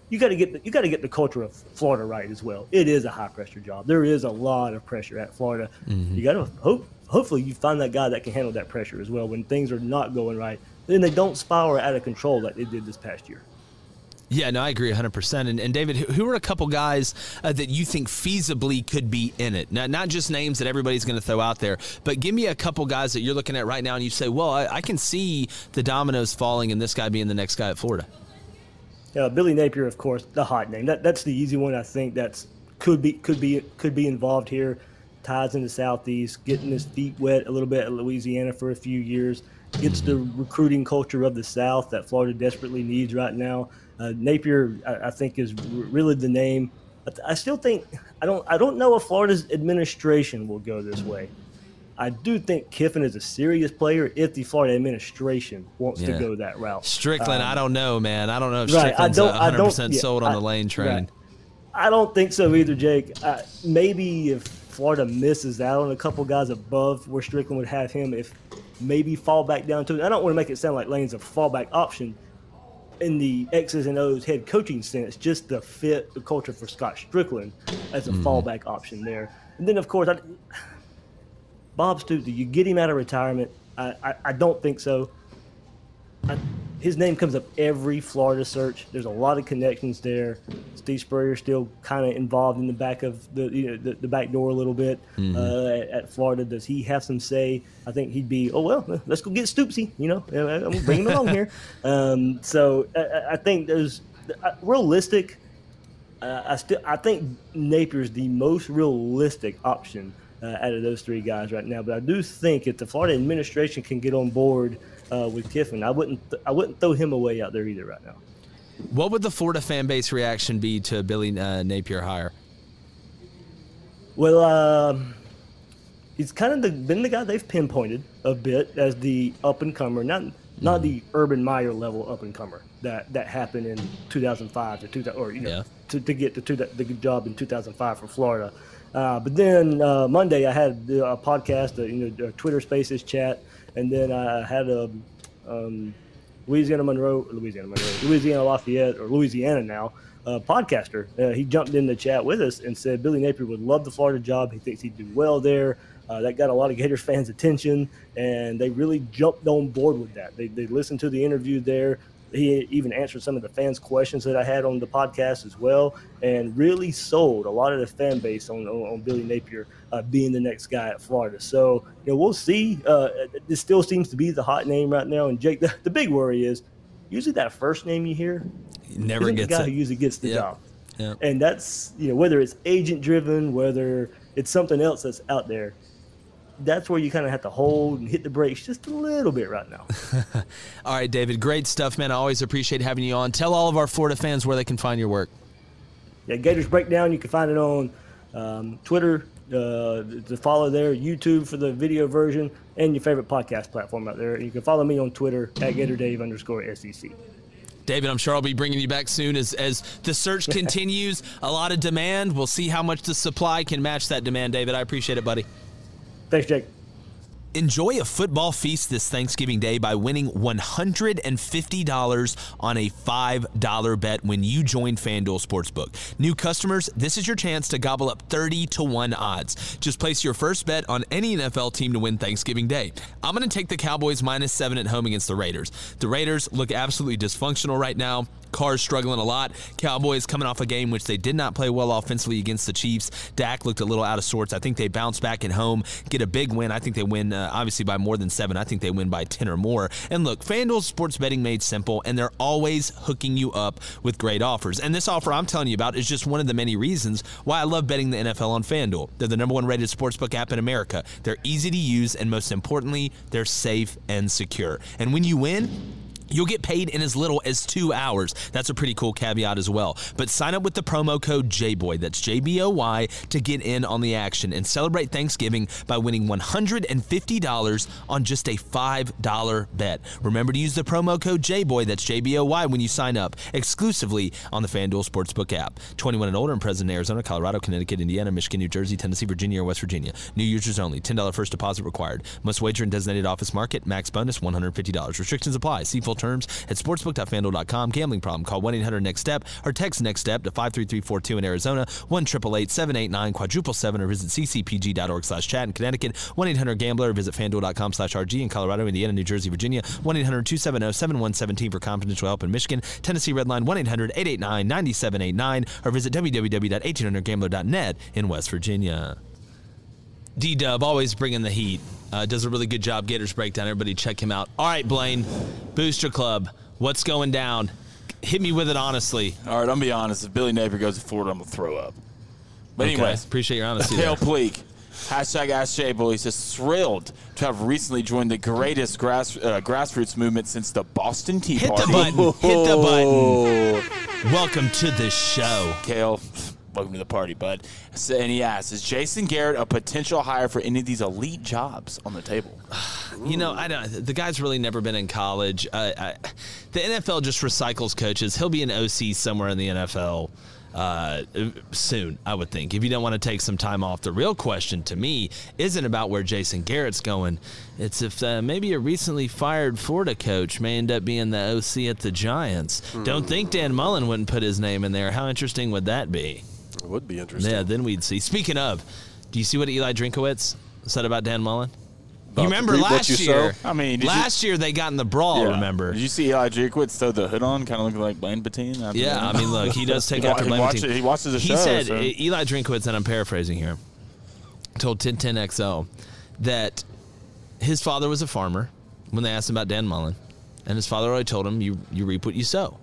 M: you got to get the, you got to get the culture of Florida right as well. It is a high pressure job. There is a lot of pressure at Florida. Mm-hmm. You got to hope. Hopefully, you find that guy that can handle that pressure as well when things are not going right. Then they don't spiral out of control like they did this past year.
F: Yeah, no, I agree one hundred percent. And, and David, who are a couple guys uh, that you think feasibly could be in it? Now, not just names that everybody's going to throw out there, but give me a couple guys that you're looking at right now and you say, well, I, I can see the dominoes falling and this guy being the next guy at Florida.
M: Yeah, Billy Napier, of course, the hot name. That that's the easy one. I think that's could be could be could be involved here. Ties in the Southeast, getting his feet wet a little bit at Louisiana for a few years. Gets the recruiting culture of the South that Florida desperately needs right now. Uh, Napier, I, I think, is r- really the name. But I still think I don't. I don't know if Florida's administration will go this way. I do think Kiffin is a serious player if the Florida administration wants yeah. to go that route.
F: Strickland, um, I don't know, man. I don't know if
M: right,
F: Strickland's one hundred percent
M: yeah,
F: sold on
M: I,
F: the Lane train.
M: Right. I don't think so either, Jake. Uh, maybe if Florida misses out on a couple guys above where Strickland would have him, if maybe fall back down to it. I don't want to make it sound like Lane's a fallback option in the X's and O's head coaching sense, just to fit the culture for Scott Strickland as a mm. fallback option there. And then, of course, I, Bob Stoops, do you get him out of retirement? I, I, I don't think so. I, his name comes up every Florida search. There's a lot of connections there. Steve Spurrier still kind of involved in the back of the you know the, the back door a little bit mm-hmm. uh, at, at Florida. Does he have some say? I think he'd be, oh, well, let's go get Stoopsy. You know, I'm going to bring him along here. Um, so I, I think there's uh, realistic. Uh, I still I think Napier's the most realistic option uh, out of those three guys right now. But I do think if the Florida administration can get on board Uh, with Kiffin, I wouldn't th- I wouldn't throw him away out there either right now.
F: What would the Florida fan base reaction be to Billy uh, Napier hire?
M: Well, um, he's kind of the, been the guy they've pinpointed a bit as the up and comer, not not the Urban Meyer level up and comer that, that happened in two thousand five to two thousand, or you know yeah. to, to get to two, the good job in two thousand five for Florida. Uh, but then uh, Monday I had a podcast, a, you know, a Twitter Spaces chat. And then I had a um, Louisiana Monroe, Louisiana Monroe, Louisiana Lafayette, or Louisiana now, uh, podcaster. Uh, he jumped in the chat with us and said Billy Napier would love the Florida job. He thinks he'd do well there. Uh, that got a lot of Gators fans' attention, and they really jumped on board with that. They, they listened to the interview there. He even answered some of the fans' questions that I had on the podcast as well, and really sold a lot of the fan base on, on, on Billy Napier uh, being the next guy at Florida. So, you know, we'll see. Uh, this still seems to be the hot name right now. And Jake, the, the big worry is usually that first name you hear
F: never
M: isn't
F: gets
M: the guy
F: it.
M: who usually gets the
F: yep.
M: job.
F: Yep.
M: And that's, you know, whether it's agent driven, whether it's something else that's out there. That's where you kind of have to hold and hit the brakes just a little bit right now.
F: All right, David, great stuff, man. I always appreciate having you on. Tell all of our Florida fans where they can find your work.
M: Yeah, Gators Breakdown, you can find it on um, Twitter, uh, to follow there, YouTube for the video version, and your favorite podcast platform out there. You can follow me on Twitter at GatorDave underscore S E C.
F: David, I'm sure I'll be bringing you back soon as, as the search continues. A lot of demand. We'll see how much the supply can match that demand, David. I appreciate it, buddy.
M: Thanks, Jake.
F: Enjoy a football feast this Thanksgiving Day by winning one hundred fifty dollars on a five dollar bet when you join FanDuel Sportsbook. New customers, this is your chance to gobble up thirty to one odds. Just place your first bet on any N F L team to win Thanksgiving Day. I'm going to take the Cowboys minus seven at home against the Raiders. The Raiders look absolutely dysfunctional right now. Carr's struggling a lot. Cowboys coming off a game which they did not play well offensively against the Chiefs. Dak looked a little out of sorts. I think they bounce back at home, get a big win. I think they win, uh, obviously, by more than seven. I think they win by ten or more. And look, FanDuel sports betting made simple, and they're always hooking you up with great offers. And this offer I'm telling you about is just one of the many reasons why I love betting the N F L on FanDuel. They're the number one rated sportsbook app in America. They're easy to use, and most importantly, they're safe and secure. And when you win, you'll get paid in as little as two hours. That's a pretty cool caveat as well. But sign up with the promo code J B O Y, that's J B O Y, to get in on the action and celebrate Thanksgiving by winning one hundred fifty dollars on just a five dollar bet. Remember to use the promo code J B O Y, that's J B O Y, when you sign up, exclusively on the FanDuel Sportsbook app. twenty-one and older and present in Arizona, Colorado, Connecticut, Indiana, Michigan, New Jersey, Tennessee, Virginia, or West Virginia. New users only. ten dollars first deposit required. Must wager in designated office market. Max bonus one hundred fifty dollars. Restrictions apply. See full terms at sportsbook dot fanduel dot com. Gambling problem? Call one eight hundred next step or text next step to five three three four two in Arizona, one eight eight eight, seven eight nine, quadruple seven, or visit c c p g dot org slash chat in Connecticut, one eight hundred gambler, or visit fanduel dot com slash r g in Colorado, Indiana, New Jersey, Virginia, one eight hundred two seven zero seven one one seven for confidential help in Michigan, Tennessee Redline, one eight hundred eight eight nine nine seven eight nine, or visit w w w dot eighteen hundred gambler dot net in West Virginia. D-Dub, always bringing the heat. Uh, does a really good job. Gators Breakdown. Everybody check him out. All right, Blaine, Booster Club, what's going down? Hit me with it honestly.
K: All right, I'm going to be honest. If Billy Napier goes to Florida, I'm going to throw up. But
F: okay.
K: anyways.
F: Appreciate your honesty
K: Hale
F: there.
K: Pleak. Hashtag Ask J Boy says, thrilled to have recently joined the greatest grass, uh, grassroots movement since the Boston Tea
F: Hit
K: Party.
F: the button. Hit the button. Welcome to the show.
K: Kale, welcome to the party, bud. So, and he asks, is Jason Garrett a potential hire for any of these elite jobs on the table?
F: You know, I don't. The guy's really never been in college. Uh, I, the N F L just recycles coaches. He'll be an O C somewhere in the N F L uh, soon, I would think, if you don't want to take some time off. The real question to me isn't about where Jason Garrett's going. It's if uh, maybe a recently fired Florida coach may end up being the O C at the Giants. Hmm. Don't think Dan Mullen wouldn't put his name in there. How interesting would that be?
L: It would be interesting.
F: Yeah, then we'd see. Speaking of, do you see what Eli Drinkowitz said about Dan Mullen?
L: About
F: you remember
L: reap
F: last
L: you
F: year?
K: I mean,
F: last
K: you,
F: year they got in the brawl.
K: Yeah.
F: Remember?
K: Did you see Eli Drinkowitz throw the hood on, kind of looking like Blaine Patine? I
F: Yeah, I mean, look, he does take after Blaine
K: watch
F: Patine.
K: He watches the
F: he
K: show.
F: He said
K: so.
F: Eli Drinkowitz, and I'm paraphrasing here, told ten ten X L that his father was a farmer when they asked him about Dan Mullen, and his father already told him, "You you reap what you sow.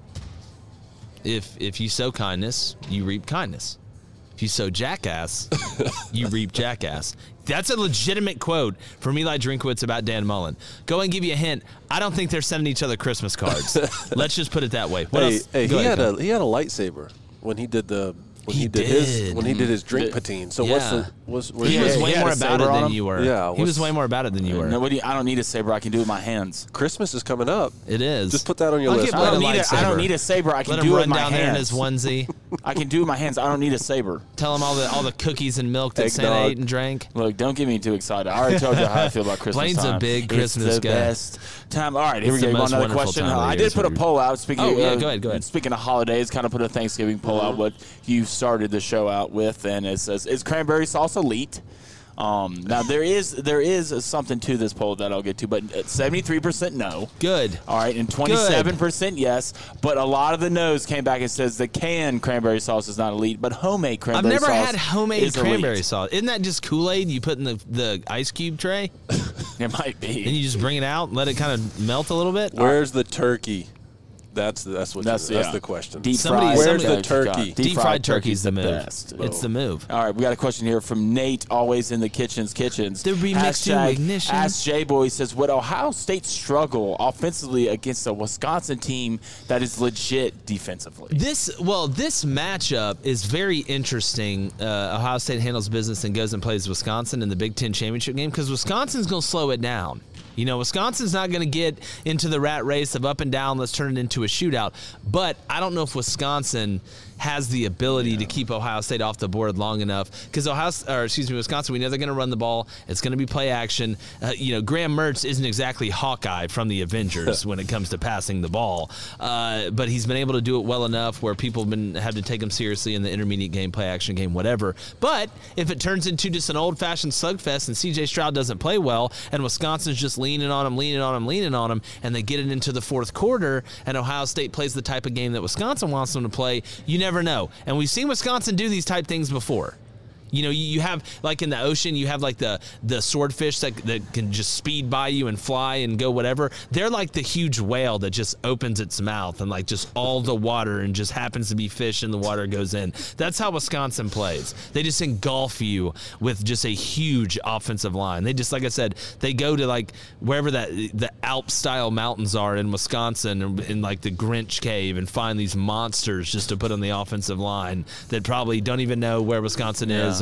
F: If if you sow kindness, you reap kindness. If you sow jackass, you reap jackass." That's a legitimate quote from Eli Drinkowitz about Dan Mullen. Go and give you a hint. I don't think they're sending each other Christmas cards. Let's just put it that way. What
L: hey,
F: else?
L: hey,
F: Go
L: he
F: ahead,
L: had
F: Phil.
L: a he had a lightsaber when he did the when
F: He
L: he, did,
F: did.
L: his when he did his drink patine. So
F: Yeah.
L: what's the was, was
F: He was
K: Yeah,
F: way
K: he had
F: more
K: a
F: about
K: saber
F: it
K: on
F: than
K: him?
F: you were.
L: Yeah,
F: he was
L: what's-
F: way more about it than you were.
K: Nobody, I don't need a saber. I can do it with my hands.
L: Christmas is coming up.
F: It is.
L: Just put that on your
F: I'll
L: list.
F: get
K: I don't,
F: Blaine a
K: need a, I don't
F: lightsaber.
K: need a saber. I can
F: Let
K: do
F: him
K: it
F: run
K: with my
F: down there in his
K: hands.
F: onesie.
K: I can do it with my hands. I don't need a saber.
F: Tell him all the all the cookies and milk that Santa
L: Eggnog.
F: ate and drank.
K: Look, don't get me too excited. I already told you how I feel about Christmas
F: Blaine's a
K: time.
F: big
K: It's
F: Christmas
K: the
F: guy.
K: best time. All right, here
F: It's
K: we
F: the
K: go.
F: most
K: Another
F: wonderful
K: question.
F: time of the
K: I
F: year,
K: did
F: is
K: put a
F: what we-
K: poll out. Speaking
F: Oh,
K: of,
F: yeah,
K: uh,
F: go ahead, go ahead.
K: Speaking of holidays, kind of put a Thanksgiving poll out what you started the show out with, and it says, is cranberry sauce elite? Um, now there is there is something to this poll that I'll get to, but seventy-three percent no.
F: Good.
K: All right, and twenty-seven percent yes, but a lot of the no's came back and says the canned cranberry sauce is not elite, but homemade
F: I've
K: cranberry
F: never
K: sauce
F: had homemade
K: is
F: cranberry
K: elite.
F: sauce. Isn't that just Kool-Aid you put in the, the ice cube tray?
K: It might be.
F: Then you just bring it out and let it kind of melt a little bit?
L: Where's the turkey? That's the, that's what
K: That's,
L: you, that's
K: yeah.
L: the question.
K: Deep
F: Somebody-
K: fried.
L: Where's
F: somebody-
L: the turkey?
K: Deep,
F: Deep fried
K: fried
F: turkey's the move.
K: best.
F: It's the move.
K: All right, we got a question here from Nate, always in the kitchens, kitchens.
F: The remix to
K: Hashtag
F: ignition.
K: Ask J-Boy says, would Ohio State struggle offensively against a Wisconsin team that is legit defensively?
F: This well, this matchup is very interesting. Uh, Ohio State handles business and goes and plays Wisconsin in the Big Ten championship game because Wisconsin's going to slow it down. You know, Wisconsin's not going to get into the rat race of up and down, let's turn it into a shootout. But I don't know if Wisconsin has the ability yeah. to keep Ohio State off the board long enough because Ohio, or excuse me, Wisconsin, we know they're going to run the ball. It's going to be play action. Uh, you know, Graham Mertz isn't exactly Hawkeye from the Avengers when it comes to passing the ball, uh, but he's been able to do it well enough where people have been had to take him seriously in the intermediate game, play action game, whatever. But if it turns into just an old-fashioned slugfest and C J Stroud doesn't play well and Wisconsin's just leaning on him, leaning on him, leaning on him, and they get it into the fourth quarter and Ohio State plays the type of game that Wisconsin wants them to play, you never know. And we've seen Wisconsin do these type things before. You know, you have, like in the ocean, you have like the, the swordfish that, that can just speed by you and fly and go whatever. They're like the huge whale that just opens its mouth and like just all the water and just happens to be fish and the water goes in. That's how Wisconsin plays. They just engulf you with just a huge offensive line. They just, like I said, they go to like wherever that the Alp-style mountains are in Wisconsin in, in like the Grinch Cave and find these monsters just to put on the offensive line that probably don't even know where Wisconsin is.
K: Yeah.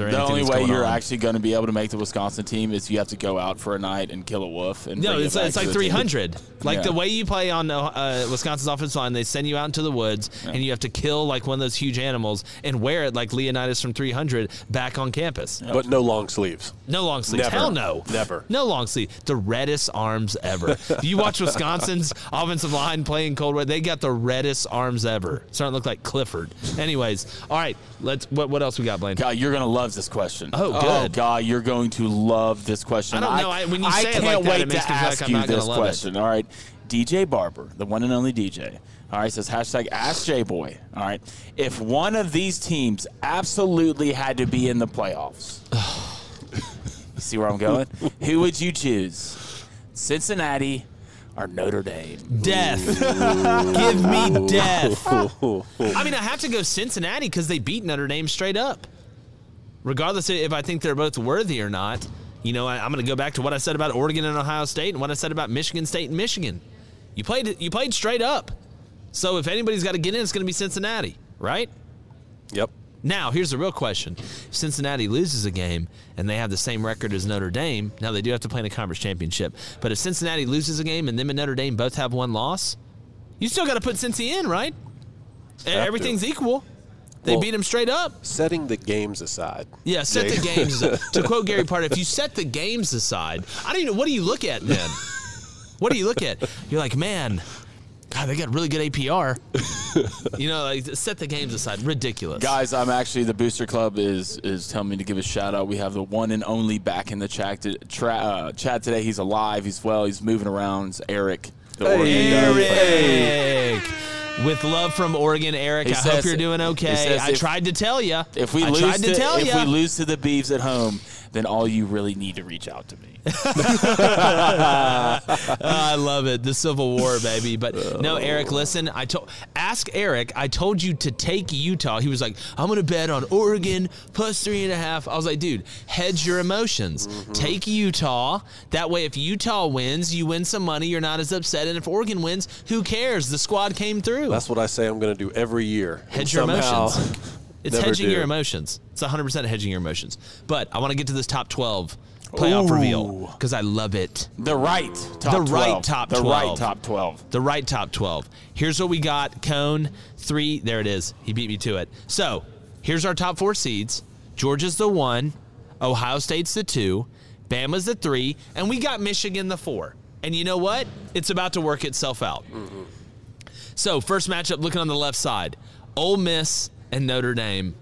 F: or
K: the
F: anything
K: only
F: that's
K: way
F: going
K: you're
F: on.
K: actually going to be able to make the Wisconsin team is you have to go out for a night and kill a wolf. And
F: No,
K: bring
F: it's,
K: it back
F: it's
K: to
F: like
K: the
F: three
K: team.
F: hundred. Like
K: Yeah.
F: the way you play on uh, Wisconsin's offensive line, they send you out into the woods,
K: Yeah.
F: and you have to kill like one of those huge animals and wear it like Leonidas from three hundred back on campus.
L: But no long sleeves.
F: No long sleeves.
L: Never.
F: Hell no.
L: Never.
F: No long sleeve. The reddest arms ever. Do you watch Wisconsin's offensive line playing cold weather? They got the reddest arms ever. Starting to look like Clifford. Anyways, all right. Let's. What, what else we got, Blaine?
K: God, you're going to love this question.
F: Oh, good.
K: Oh, God, you're going to love this question.
F: I don't know. I- when you say
K: I
F: it
K: can't
F: like that,
K: wait
F: it makes
K: to
F: me feel
K: ask
F: like I'm
K: you
F: not gonna
K: this
F: love it.
K: question. All right. D J Barber, the one and only D J. All right, says hashtag Ask J Boy. All right. If one of these teams absolutely had to be in the playoffs, you see where I'm going? Who would you choose? Cincinnati or Notre Dame?
F: Death. Give me death. I mean, I have to go Cincinnati because they beat Notre Dame straight up. Regardless of if I think they're both worthy or not, you know, I, I'm going to go back to what I said about Oregon and Ohio State and what I said about Michigan State and Michigan. You played you played straight up. So if anybody's got to get in, it's going to be Cincinnati, right?
L: Yep.
F: Now, here's the real question. If Cincinnati loses a game and they have the same record as Notre Dame, now they do have to play in a conference championship, but if Cincinnati loses a game and them and Notre Dame both have one loss, you still got to put Cincy in, right?
L: Have
F: Everything's
L: to.
F: equal. They
L: Well,
F: beat them straight up.
L: Setting the games aside.
F: Yeah, set
L: Jay.
F: the games aside. To quote Gary Parter, if you set the games aside, I don't even know, what do you look at then? What do you look at? You're like, man, God, they got really good A P R. You know, like, set the games aside. Ridiculous.
K: Guys, I'm actually, the Booster Club is is telling me to give a shout out. We have the one and only back in the chat, to, tra, uh, chat today. He's alive. He's well. He's moving around. It's Eric. The
F: Hey,
K: Oregon Duck.
F: Eric. With love from Oregon, Eric.
K: He
F: I
K: says-
F: hope you're doing
K: he
F: okay.
K: says
F: I
K: if-
F: tried to tell you.
K: If we
F: I
K: lose
F: tried to,
K: to,
F: tell
K: if
F: you.
K: we lose to the Beavs at home, then all you really need to reach out to me.
F: I love it. The Civil War, baby. But no, Eric, listen. I told ask Eric. I told you to take Utah. He was like, I'm gonna bet on Oregon plus three and a half. I was like, dude, hedge your emotions.
L: Mm-hmm.
F: Take Utah. That way, if Utah wins, you win some money. You're not as upset. And if Oregon wins, who cares? The squad came through.
L: That's what I say I'm going to do every year.
F: Hedge
L: And
F: your
L: somehow
F: emotions. It's
L: never
F: hedging
L: do.
F: your emotions. It's one hundred percent hedging your emotions. But I want to get to this top twelve playoff
K: Ooh.
F: reveal because I love it.
K: The right top
F: the right
K: twelve.
F: top
K: the
F: twelve.
K: right top twelve.
F: The right top twelve. Here's what we got. Cone, three. There it is. He beat me to it. So here's our top four seeds. Georgia's the one. Ohio State's the two. Bama's the three. And we got Michigan the four. And you know what? It's about to work itself out.
L: Mm-hmm.
F: So first matchup, looking on the left side. Ole Miss and Notre Dame.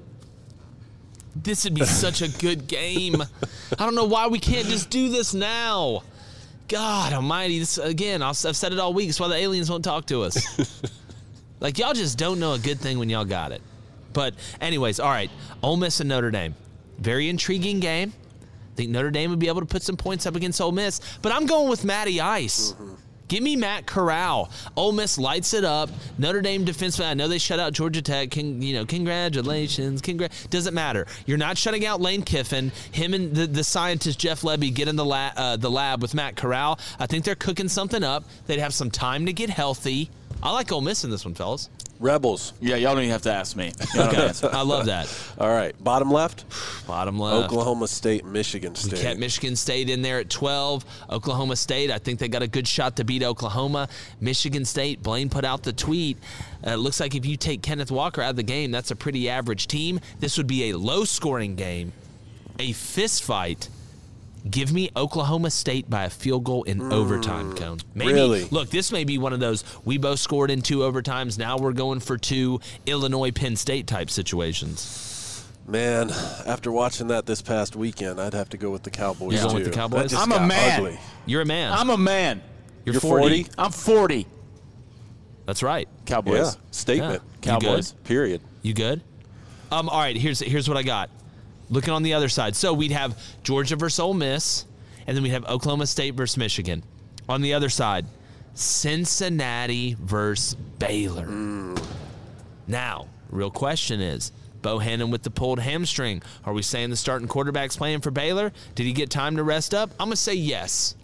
F: This would be such a good game. I don't know why we can't just do this now. God almighty. This, again, I've said it all week. It's why the aliens won't talk to us. Like, y'all just don't know a good thing when y'all got it. But anyways, all right. Ole Miss and Notre Dame. Very intriguing game. I think Notre Dame would be able to put some points up against Ole Miss. But I'm going with Matty Ice. Mm-hmm. Give me Matt Corral. Ole Miss lights it up. Notre Dame defenseman. I know they shut out Georgia Tech. Can, you know, congratulations. Congra- Doesn't matter. You're not shutting out Lane Kiffin. Him and the, the scientist Jeff Lebby get in the, la- uh, the lab with Matt Corral. I think they're cooking something up. They'd have some time to get healthy. I like Ole Miss in this one, fellas.
L: Rebels.
K: Yeah, y'all don't even have to ask me. Y'all don't answer.
F: I love that.
L: All right. Bottom left?
F: Bottom left.
L: Oklahoma State, Michigan State.
F: We kept Michigan State in there at twelve. Oklahoma State, I think they got a good shot to beat Oklahoma. Michigan State, Blaine put out the tweet. Uh, it looks like if you take Kenneth Walker out of the game, that's a pretty average team. This would be a low-scoring game, a fist fight. Give me Oklahoma State by a field goal in mm, overtime, Cone. Maybe,
L: really?
F: Look, this may be one of those, we both scored in two overtimes, now we're going for two Illinois-Penn State type situations.
L: Man, after watching that this past weekend, I'd have to go with the Cowboys,
F: You're
L: too.
F: going with the Cowboys?
L: That just
K: I'm a
L: got
K: man.
L: ugly.
F: You're a man.
K: I'm a man.
F: You're,
L: You're
F: forty.
L: forty?
K: I'm forty.
F: That's right.
K: Cowboys.
L: Yeah, statement.
F: Yeah.
K: Cowboys.
L: Period.
F: You good? Um, all right, here's here's what I got. Looking on the other side. So we'd have Georgia versus Ole Miss, and then we'd have Oklahoma State versus Michigan. On the other side, Cincinnati versus Baylor.
L: Mm.
F: Now, real question is, Bohannon with the pulled hamstring. Are we saying the starting quarterback's playing for Baylor? Did he get time to rest up? I'm going to say yes.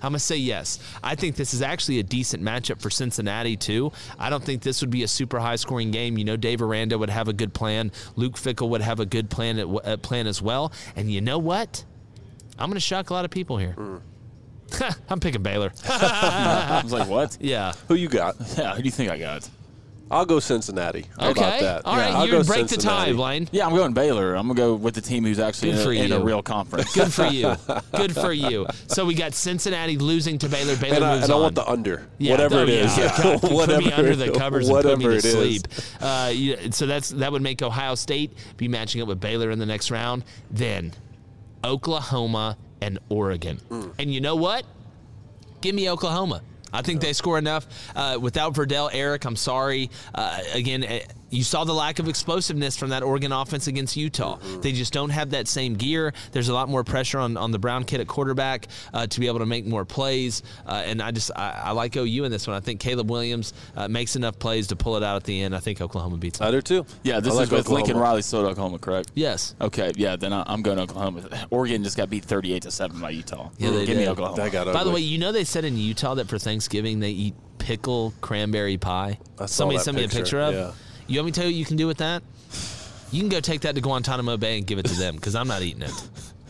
F: I'm going to say yes. I think this is actually a decent matchup for Cincinnati, too. I don't think this would be a super high-scoring game. You know, Dave Aranda would have a good plan. Luke Fickell would have a good plan, at, uh, plan as well. And you know what? I'm going to shock a lot of people here. Mm. I'm picking Baylor.
K: I was like, what?
F: Yeah.
L: Who you got?
K: Yeah, who do you think I got?
L: I'll go Cincinnati. How
F: okay.
L: about that?
F: All right,
L: yeah,
F: you break the tie, Blaine.
K: Yeah, I'm going Baylor. I'm going to go with the team who's actually
F: Good
K: in,
F: for
K: a, in
F: you.
K: a real conference.
F: Good for you. Good for you. So we got Cincinnati losing to Baylor. Baylor
L: and I,
F: moves
L: and I
F: on.
L: want the under.
F: Yeah,
L: whatever
F: oh,
L: it is.
F: Yeah. Yeah. God,
L: whatever
F: put me under the covers and put me to
L: it is.
F: sleep. Uh, you, so that's that would make Ohio State be matching up with Baylor in the next round. Then Oklahoma and Oregon. Mm. And you know what? Give me Oklahoma. I think they score enough. Uh, without Verdell, Eric, I'm sorry. Uh, again, uh, you saw the lack of explosiveness from that Oregon offense against Utah. Mm-hmm. They just don't have that same gear. There's a lot more pressure on, on the Brown kid at quarterback uh, to be able to make more plays. Uh, and I just I, I like O U in this one. I think Caleb Williams uh, makes enough plays to pull it out at the end. I think Oklahoma beats them.
L: I do too.
K: Yeah, this
L: I
K: is
L: like
K: with
L: Oklahoma.
K: Lincoln Riley still at Oklahoma, correct?
F: Yes.
K: Okay, yeah, then I, I'm going to Oklahoma. Oregon just got beat thirty-eight to seven by Utah.
F: Yeah, they
K: Give
F: did.
K: me Oklahoma.
L: That got
F: By the
L: ugly.
F: way, you know they said in Utah that for Thanksgiving they eat pickle cranberry pie?
L: I saw
F: Somebody
L: that
F: sent
L: picture.
F: me a picture of.
L: Yeah.
F: You want me to tell you what you can do with that? You can go take that to Guantanamo Bay and give it to them because I'm not eating it.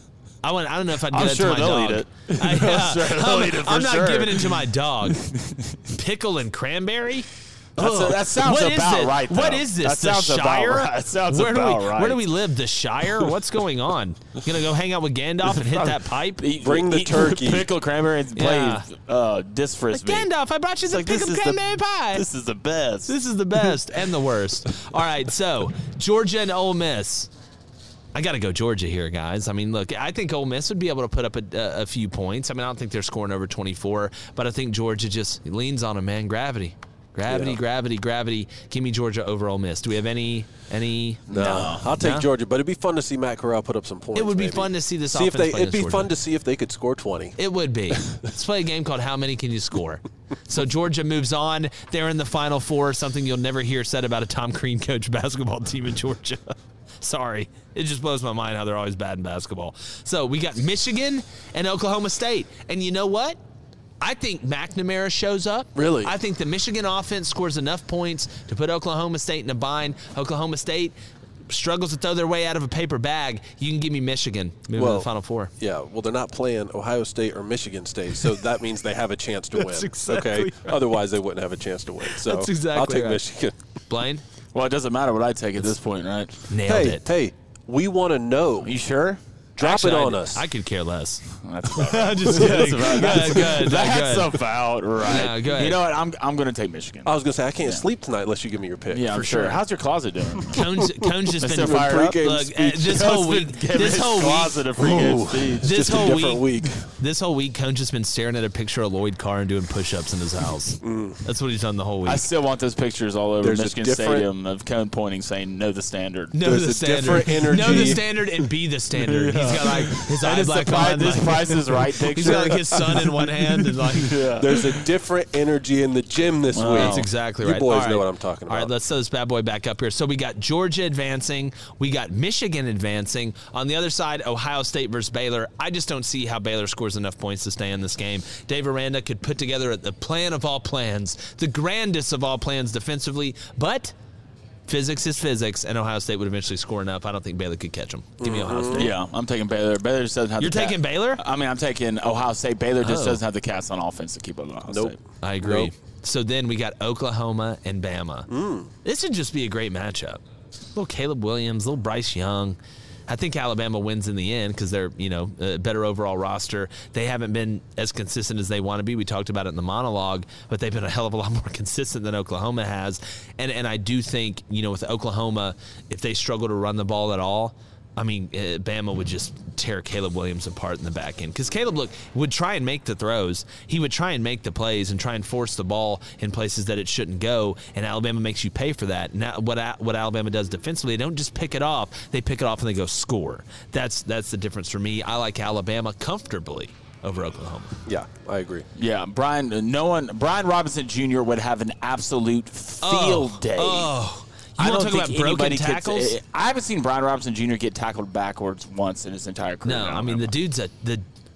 F: I want. I don't know if I'd give
K: I'm
F: it
K: sure
F: to my
K: they'll
F: dog.
K: eat it.
F: I, uh,
K: I'm sure they'll
F: I'm,
K: eat it for
F: I'm not
K: sure.
F: giving it to my dog. Pickle and cranberry.
K: That's a, that sounds
F: What is
K: about
F: it?
K: right. Though.
F: What is this?
K: That
F: The
K: sounds
F: Shire?
K: About right. That sounds
F: where
K: about
F: do we,
K: right.
F: Where do we live? The Shire? What's going on? You gonna go hang out with Gandalf and hit that pipe?
K: Eat,
L: Bring the
K: eat
L: turkey.
K: Pickle cranberry and play
F: Yeah.
K: uh, disc frisbee.
F: Gandalf, I brought you
K: It's
F: the
K: like, this
F: pickle
K: is the-
F: cranberry pie.
K: This is the best.
F: This is the best and the worst. All right, so Georgia and Ole Miss. I got to go Georgia here, guys. I mean, look, I think Ole Miss would be able to put up a, a, a few points. I mean, I don't think they're scoring over twenty-four, but I think Georgia just leans on them, man. Gravity. Gravity,
L: Yeah.
F: gravity, gravity. Give me Georgia over Ole Miss. Do we have any any?
L: No,
K: No.
L: I'll take
F: No?
L: Georgia, but it'd be fun to see Matt Corral put up some points.
F: It would be
L: maybe.
F: fun to see this
L: see if
F: offense
L: they.
F: play
L: It'd be
F: against
L: fun
F: Georgia.
L: to see if they could score twenty.
F: It would be. Let's play a game called How Many Can You Score? So Georgia moves on. They're in the Final Four, something you'll never hear said about a Tom Crean coach basketball team in Georgia. Sorry. It just blows my mind how they're always bad in basketball. So we got Michigan and Oklahoma State. And you know what? I think McNamara shows up.
L: Really?
F: I think the Michigan offense scores enough points to put Oklahoma State in a bind. Oklahoma State struggles to throw their way out of a paper bag. You can give me Michigan moving
L: Well,
F: to the Final Four.
L: Yeah, well, they're not playing Ohio State or Michigan State, so that means they have a chance to win.
F: That's exactly
L: okay,
F: right.
L: otherwise they wouldn't have a chance to win. So
F: That's exactly
L: I'll take
F: right.
L: Michigan.
F: Blaine?
K: Well, it doesn't matter what I take at this point, right?
F: Nailed
L: hey,
F: it.
L: hey, we want to know.
K: Are you sure?
L: Drop
F: Actually,
L: it
F: I-
L: on us.
F: I could care less.
K: That's about right.
F: Just
K: That's
F: kidding.
K: about,
F: Good,
K: that's,
F: good,
K: that's
F: good.
K: about right.
F: No, go ahead.
K: You know what? I'm I'm going to take Michigan.
L: I was gonna say I can't sleep tonight unless you give me your pick.
K: yeah, I'm
F: for
K: sure.
F: sure.
K: How's your closet doing?
F: Cone's, Cone's just
K: Still
F: been
K: fired up?
L: Pre-game
F: Look, uh,
L: speech.
F: this whole week. This whole week.
K: closet a pregame
L: Ooh.
K: speech.
F: This
L: Just
F: whole
L: a different week.
F: This whole week, Cone's just been staring at a picture of Lloyd Carr and doing push-ups in his house. That's what he's done the whole week.
K: I still want those pictures all over
L: There's a
K: Michigan
L: different-
K: Stadium of Cone pointing saying, know the standard.
F: know
L: there's
F: the
L: a
F: standard.
L: different
F: Know the
L: energy.
F: standard and be the standard. He's got like his
K: And
F: eyes
K: it's the
F: like
K: pri-
F: on.
K: this
F: like-
K: Price is Right picture.
F: He's got like his son in one hand and like.
L: There's a different energy in the gym this
K: Wow.
L: week.
F: That's exactly
L: You
F: right.
L: boys
F: All
L: know
F: right.
L: what I'm talking
F: All right,
L: about.
F: let's throw this bad boy back up here. So we got Georgia advancing. We got Michigan advancing. On the other side, Ohio State versus Baylor. I just don't see how Baylor scores enough points to stay in this game. Dave Aranda could put together the plan of all plans, the grandest of all plans defensively, but physics is physics, and Ohio State would eventually score enough. I don't think Baylor could catch them. Give me Ohio State.
K: Yeah, I'm taking Baylor. Baylor just doesn't have
F: You're
K: the cat-
F: taking Baylor?
K: I mean, I'm taking Ohio State. Baylor just
F: Oh.
K: doesn't have the cats on offense to keep up with Ohio
L: Nope.
K: State.
F: I agree.
L: Nope.
F: So then we got Oklahoma and Bama. This would just be a great matchup. Little Caleb Williams, little Bryce Young. I think Alabama wins in the end because they're, you know, a better overall roster. They haven't been as consistent as they want to be. We talked about it in the monologue, but they've been a hell of a lot more consistent than Oklahoma has. And and I do think, you know, with Oklahoma, if they struggle to run the ball at all, I mean, uh, Bama would just tear Caleb Williams apart in the back end. Because Caleb, look, would try and make the throws. He would try and make the plays and try and force the ball in places that it shouldn't go. And Alabama makes you pay for that. Now, what what Alabama does defensively, they don't just pick it off. They pick it off and they go score. That's that's the difference for me. I like Alabama comfortably over Oklahoma.
L: Yeah, I agree.
K: Yeah, Brian. uh, No one. Brian Robinson Junior would have an absolute field
F: Oh,
K: day.
F: Oh. You
K: I
F: want
K: don't
F: to talk
K: think
F: about broken
K: anybody could-
F: tackles?
K: I haven't seen Brian Robinson Junior get tackled backwards once in his entire career.
F: No,
K: don't
F: I mean,
K: remember.
F: the dude's a the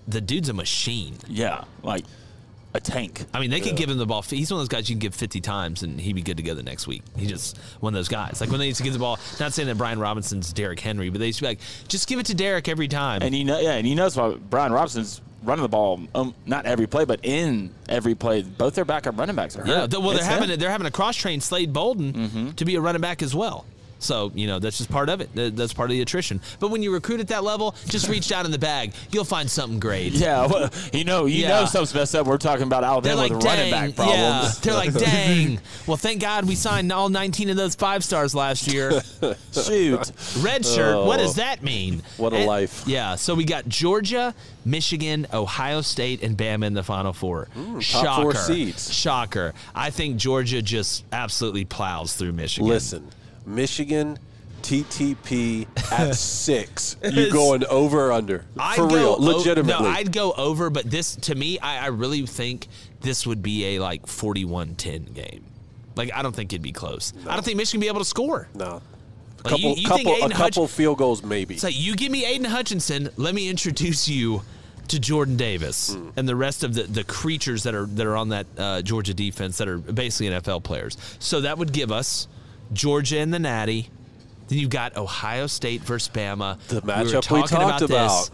F: the dude's a machine.
K: Yeah, like a tank.
F: I mean, they could
K: yeah.
F: give him the ball. He's one of those guys you can give fifty times, and he'd be good to go the next week. He's just one of those guys. Like when they used to give the ball, not saying that Brian Robinson's Derrick Henry, but they used to be like, just give it to Derrick every time.
K: And you know, yeah, and he knows why Brian Robinson's running the ball, um, not every play, but in every play. Both their backup running backs are hurt.
F: Yeah, well,
K: it's
F: they're having,
K: him.
F: a, they're having a cross-train Slade Bolden
K: mm-hmm.
F: to be a running back as well. So, you know, that's just part of it. That's part of the attrition. But when you recruit at that level, just reach down in the bag. You'll find something great.
K: Yeah, well, you know, you
F: Yeah.
K: know something's messed up. We're talking about Alabama
F: They're like,
K: with running
F: dang,
K: back problems.
F: yeah. They're like, dang. Well, thank God we signed all nineteen of those five stars last year.
K: Shoot.
F: Red shirt,
L: Oh.
F: what does that mean?
L: What a
F: And-
L: life.
F: Yeah, so we got Georgia, Michigan, Ohio State, and Bama in the Final Four.
L: Mm,
F: Shocker.
L: top four seeds.
F: Shocker. I think Georgia just absolutely plows through Michigan.
L: Listen, Michigan, T T P at six. You going over or under?
F: I'd
L: For
F: go
L: real,
F: o-
L: legitimately.
F: No, I'd go over, but this, to me, I, I really think this would be a, like, forty-one ten game. Like, I don't think it'd be close.
L: No.
F: I don't think Michigan would be able to score.
L: No. A
F: Like,
L: couple,
F: you- you
L: couple,
F: think
L: a
F: Aiden
L: couple
F: Hutch-
L: field goals, maybe.
F: It's like, you give me Aiden Hutchinson, let me introduce you to Jordan Davis
L: Mm.
F: and the rest of the, the creatures that are that are on that uh, Georgia defense that are basically N F L players. So that would give us Georgia and the Natty. Then you've got Ohio State versus Bama.
L: The
F: we were
L: matchup we,
F: talking
L: talked about.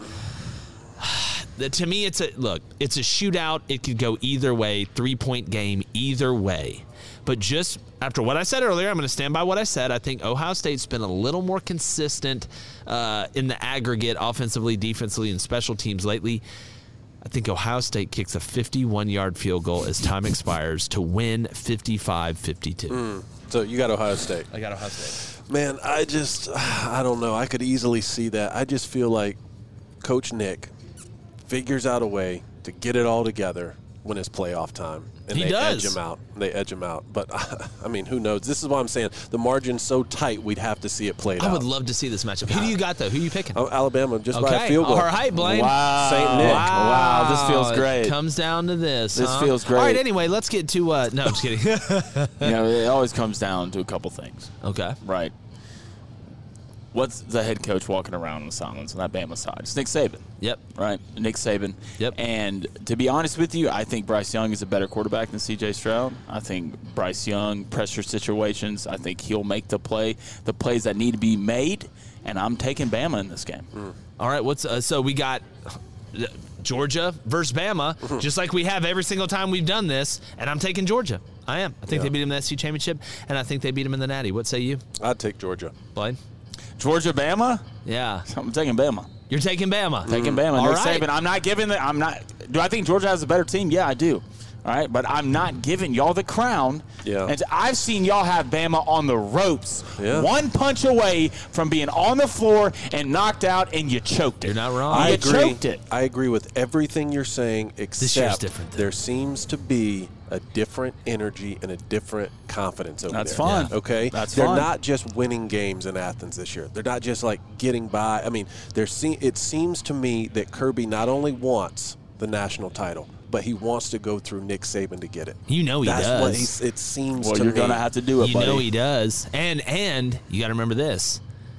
F: This. To me, it's a look. It's a shootout. It could go either way. Three point game either way. But just after what I said earlier, I'm going to stand by what I said. I think Ohio State's been a little more consistent uh, in the aggregate, offensively, defensively, and special teams lately. I think Ohio State kicks a fifty-one-yard field goal as time expires to win fifty-five fifty-two.
L: Mm. So you got Ohio State.
F: I got Ohio State.
L: Man, I just, I don't know. I could easily see that. I just feel like Coach Nick figures out a way to get it all together when it's playoff time. And
F: He
L: they
F: does.
L: edge him out. They edge him out. But, I mean, who knows? This is why I'm saying the margin's so tight, we'd have to see it played
F: I
L: out.
F: would love to see this matchup. Who do you got, though? Who are you picking?
L: Oh, Alabama, just
F: okay.
L: by a field goal.
F: All right, Blaine.
K: Wow.
L: Saint Nick.
F: Wow.
K: Wow, this feels great.
F: It comes down to this.
K: This
F: huh?
K: feels great.
F: All right, anyway, let's get to uh, – no, I'm just kidding.
K: You know, it always comes down to a couple things.
F: Okay.
K: Right. What's the head coach walking around in the silence on that Bama side? It's Nick Saban.
F: Yep.
K: Right? Nick Saban.
F: Yep.
K: And to be honest with you, I think Bryce Young is a better quarterback than C J Stroud. I think Bryce Young, pressure situations, I think he'll make the play, the plays that need to be made, and I'm taking Bama in this game.
L: Mm.
F: All right, what's uh, so we got Georgia versus Bama,
L: Mm-hmm.
F: just like we have every single time we've done this, and I'm taking Georgia. I am. I think
L: Yeah.
F: they beat them in the S E C Championship, and I think they beat them in the Natty. What say you,
L: I'd take Georgia.
F: Blaine?
K: Georgia, Bama?
F: Yeah.
K: I'm taking Bama.
F: You're taking Bama.
K: Taking Bama.
F: All
K: Nick
F: right.
K: Saban. I'm not giving the. I'm not. Do I think Georgia has a better team? Yeah, I do. All right, but I'm not giving y'all the crown.
L: Yeah.
K: And I've seen y'all have Bama on the ropes,
L: Yeah.
K: one punch away from being on the floor and knocked out, and you choked it.
F: You're not wrong.
L: I
K: You
L: agree.
K: choked it.
L: I agree with everything you're saying,
F: year's
L: except
F: different, though.
L: there seems to be a different energy and a different confidence over
K: That's
L: there.
K: fine.
F: Yeah.
L: Okay,
K: That's
L: they're
K: fine.
L: not just winning games in Athens this year. They're not just like getting by. I mean, there se- it seems to me that Kirby not only wants the national title, but he wants to go through Nick Saban to get it.
F: You know he
L: That's
F: does.
L: what he's, it seems
K: Well,
L: to
K: you're
L: me.
K: gonna have to do it,
F: You
K: buddy.
F: know he does. And and you got to remember this.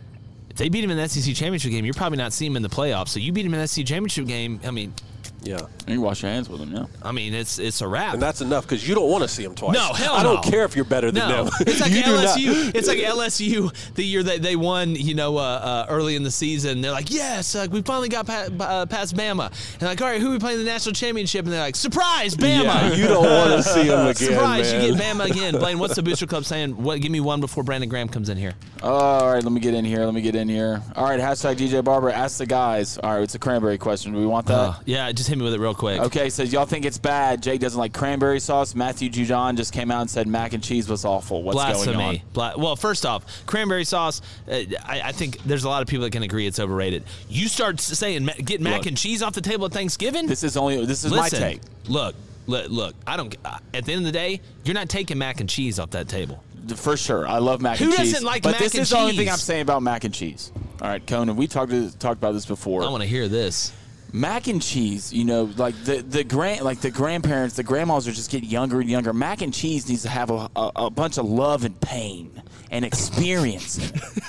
F: If they beat him in the S E C Championship game, you're probably not seeing him in the playoffs. So you beat him in the S E C Championship game, I mean,
L: Yeah.
K: You can wash your hands with them, yeah.
F: I mean, it's it's a wrap.
L: And that's enough because you don't want to see them twice.
F: No, hell
L: I don't
F: no.
L: care if you're better than
F: No,
L: them.
F: it's like
L: You do
F: L S U.
L: not.
F: It's like L S U the year that they won. You know, uh, uh, early in the season, they're like, "Yes, uh, we finally got pa- uh, past Bama." And like, "All right, who are we playing in the national championship?" And they're like, "Surprise, Bama!"
L: Yeah, you don't want to see them again,
F: Surprise,
L: man.
F: you get Bama again. Blaine, what's the Booster Club saying? What? Give me one before Brandon Graham comes in here.
K: All right, let me get in here. Let me get in here. All right, hashtag D J Barber, ask the guys. All right, it's a cranberry question. Do we want that?
F: Uh, yeah, just hit me with it real quick.
K: Okay, says y'all think it's bad. Jake doesn't like cranberry sauce. Matthew Jujon just came out and said mac and cheese was awful. What's
F: Blasphemy.
K: going on?
F: Bla- well, first off, cranberry sauce, uh, I, I think there's a lot of people that can agree it's overrated. You start s- saying ma- get mac
K: Look.
F: and cheese off the table at Thanksgiving?
K: This is only this is
F: Listen,
K: my take.
F: Look, look, look, I don't. Uh, at the end of the day, you're not taking mac and cheese off that table.
K: For sure, I love mac
F: Who
K: and cheese.
F: doesn't like
K: but
F: mac
K: this
F: and
K: is the only thing
F: cheese?
K: I'm saying about mac and cheese. All right, Conan, we talked to, talked about this before.
F: I want to hear this.
K: Mac and cheese, you know, like the the grand, like the grandparents, the grandmas are just getting younger and younger. Mac and cheese needs to have a, a, a bunch of love and pain and experience in it.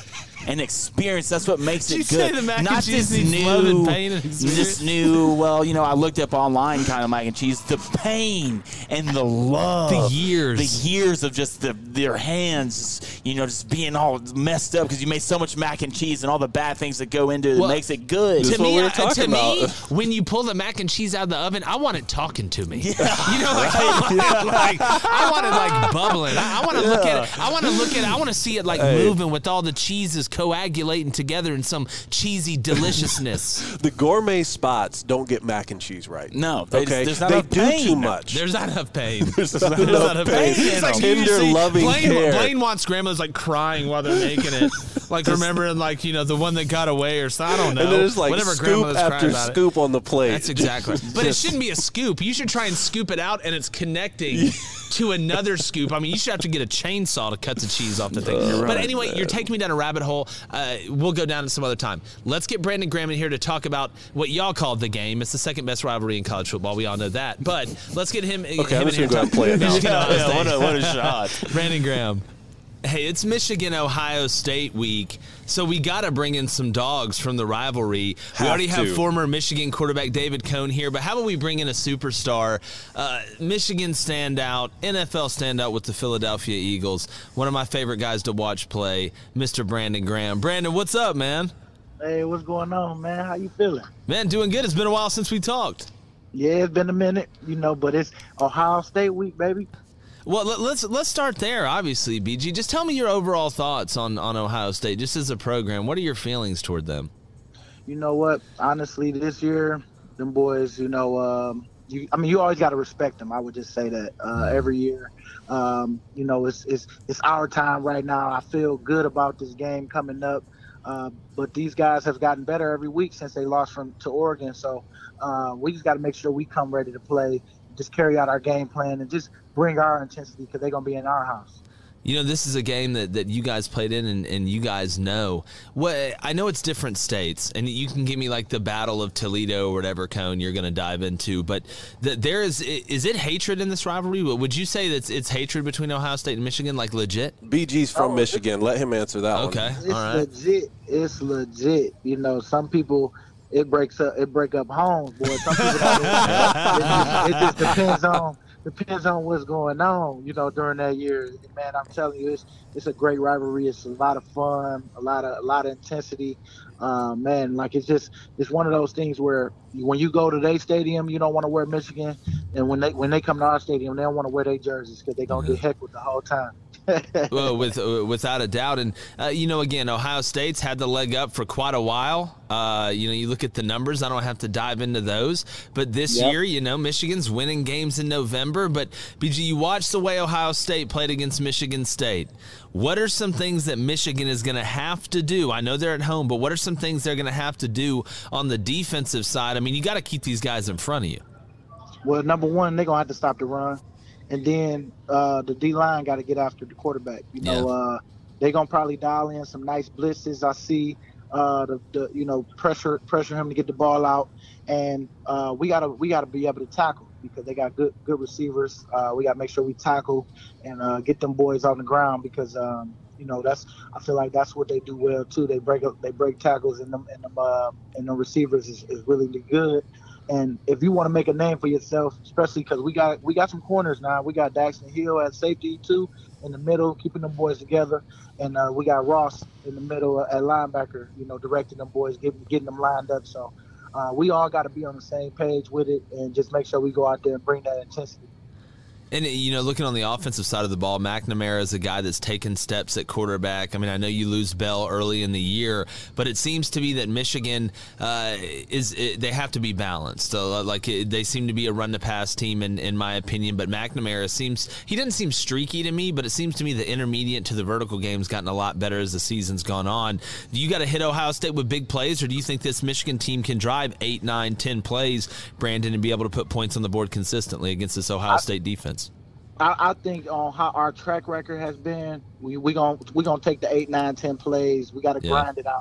K: and experience. That's what makes
F: Did
K: it
F: you
K: good.
F: say the mac
K: Not
F: and cheese
K: this
F: needs
K: new,
F: love and pain and experience?
K: this new. Well, you know, I looked up online kind of mac and cheese. The pain and the love,
F: The years.
K: the years of just the their hands, you know, just being all messed up because you made so much mac and cheese and all the bad things that go into it
F: Well,
K: that makes it good.
F: To me,
L: we were
F: I-
L: talking
F: to me,
L: about.
F: when you pull the mac and cheese out of the oven, I want it talking to me. You know, like, I, want it, like I want it like bubbling. I, I want to look at it. I want to look at it. I want to see it like
L: Hey.
F: moving with all the cheeses coagulating together in some cheesy deliciousness.
L: The gourmet spots don't get mac and cheese right.
K: No, they
L: okay,
K: just, there's not
L: they
K: enough
L: do
K: pain.
L: too much.
F: There's not enough pain.
L: There's
F: There's
L: not
F: not
L: enough
F: enough
L: pain.
F: pain.
L: It's
F: like
L: tender,
F: you just see
L: loving
F: Blaine,
L: care.
F: Blaine wants grandma's like crying while they're making it. Like remembering like, you know, the one that got away or so. I don't know.
L: And there's like
F: Whatever
L: scoop
F: grandmother's crying
L: after
F: about it.
L: scoop on the plate.
F: That's exactly. But it
L: Just-
F: shouldn't be a scoop. You should try and scoop it out, and it's connecting to another scoop. I mean, you should have to get a chainsaw to cut the cheese off the thing.
L: You're
F: but
L: right,
F: anyway,
L: man.
F: you're taking me down a rabbit hole. Uh, we'll go down it some other time. Let's get Brandon Graham in here to talk about what y'all call the game. It's the second best rivalry in college football. We all know that. But let's get him,
L: Okay,
F: him
L: I'm
F: in
L: just
F: here.
L: gonna go ahead and play it now.
F: Michigan, Ohio
K: Yeah,
F: State.
K: what a- what a shot.
F: Brandon Graham. Hey, it's Michigan, Ohio State week, so we got to bring in some dogs from the rivalry.
L: Have
F: we already have
L: to.
F: former Michigan quarterback David Cohn here, but how about we bring in a superstar, uh, Michigan standout, N F L standout with the Philadelphia Eagles, one of my favorite guys to watch play, Mister Brandon Graham. Brandon, what's up, man?
N: Hey, what's going on, man? How you feeling?
F: Man, doing good. It's been a while since we talked.
N: Yeah, it's been a minute, you know, but it's Ohio State week, baby.
F: Well, let- let's let's start there. Obviously, B G. Just tell me your overall thoughts on, on Ohio State, just as a program. What are your feelings toward them?
N: You know what? Honestly, this year, them boys, you know, um, you, I mean, you always got to respect them. I would just say that uh, every year. Um, you know, it's it's it's our time right now. I feel good about this game coming up. Uh, but these guys have gotten better every week since they lost from to Oregon. So uh, we just got to make sure we come ready to play, just carry out our game plan, and just bring our intensity because they're going to be in our house.
F: You know, this is a game that, that you guys played in and, and you guys know. What I know it's different states, and you can give me like the Battle of Toledo or whatever cone you're going to dive into, but the, there is, is it hatred in this rivalry? Would you say that it's, it's hatred between Ohio State and Michigan, like legit?
L: B G's from
N: Oh,
L: Michigan. Let him answer that one.
F: Okay,
N: It's
F: all right.
N: legit. It's legit. You know, some people it breaks up. It break up homes, boy. Some people don't. it, just, it just depends on depends on what's going on. You know, during that year, man. I'm telling you, it's it's a great rivalry. It's a lot of fun, a lot of a lot of intensity. Uh, man, like it's just it's one of those things where when you go to their stadium, you don't want to wear Michigan, and when they when they come to our stadium, they don't want to wear their jerseys because they're gonna get heckled the whole time.
F: Well, with uh, without a doubt, and uh, you know, again, Ohio State's had the leg up for quite a while. Uh, you know, you look at the numbers. I don't have to dive into those, but this
N: Yep.
F: year, you know, Michigan's winning games in November. But B G, you watched the way Ohio State played against Michigan State. What are some things that Michigan is going to have to do? I know they're at home, but what are some things they're going to have to do on the defensive side? I mean, you got to keep these guys in front of you.
N: Well, number one, they're gonna have to stop the run, and then uh, the D line got to get after the quarterback. You know,
F: Yeah.
N: uh, they're gonna probably dial in some nice blitzes. I see uh, the, the you know pressure pressure him to get the ball out, and uh, we gotta we gotta be able to tackle because they got good good receivers. Uh, we gotta make sure we tackle and uh, get them boys on the ground because um, you know that's I feel like that's what they do well too. They break up they break tackles and them and them uh, and the receivers is, is really good. And if you want to make a name for yourself, especially because we got we got some corners now. We got Daxton Hill at safety too, in the middle, keeping them boys together, and uh, we got Ross in the middle at linebacker. You know, directing them boys, getting getting them lined up. So uh, we all got to be on the same page with it, and just make sure we go out there and bring that intensity.
F: And, you know, looking on the offensive side of the ball, McNamara is a guy that's taken steps at quarterback. I mean, I know you lose Bell early in the year, but it seems to be that Michigan uh, is it, they have to be balanced. So, like, it, they seem to be a run-to-pass team, in, in my opinion, but McNamara seems – he doesn't seem streaky to me, but it seems to me the intermediate to the vertical game's gotten a lot better as the season's gone on. Do you got to hit Ohio State with big plays, or do you think this Michigan team can drive eight, nine, ten plays, Brandon, and be able to put points on the board consistently against this Ohio
N: I,
F: State defense?
N: I, I think on how our track record has been, we we gonna we gonna take the eight, nine, ten plays. We got to
F: Yeah.
N: grind it out,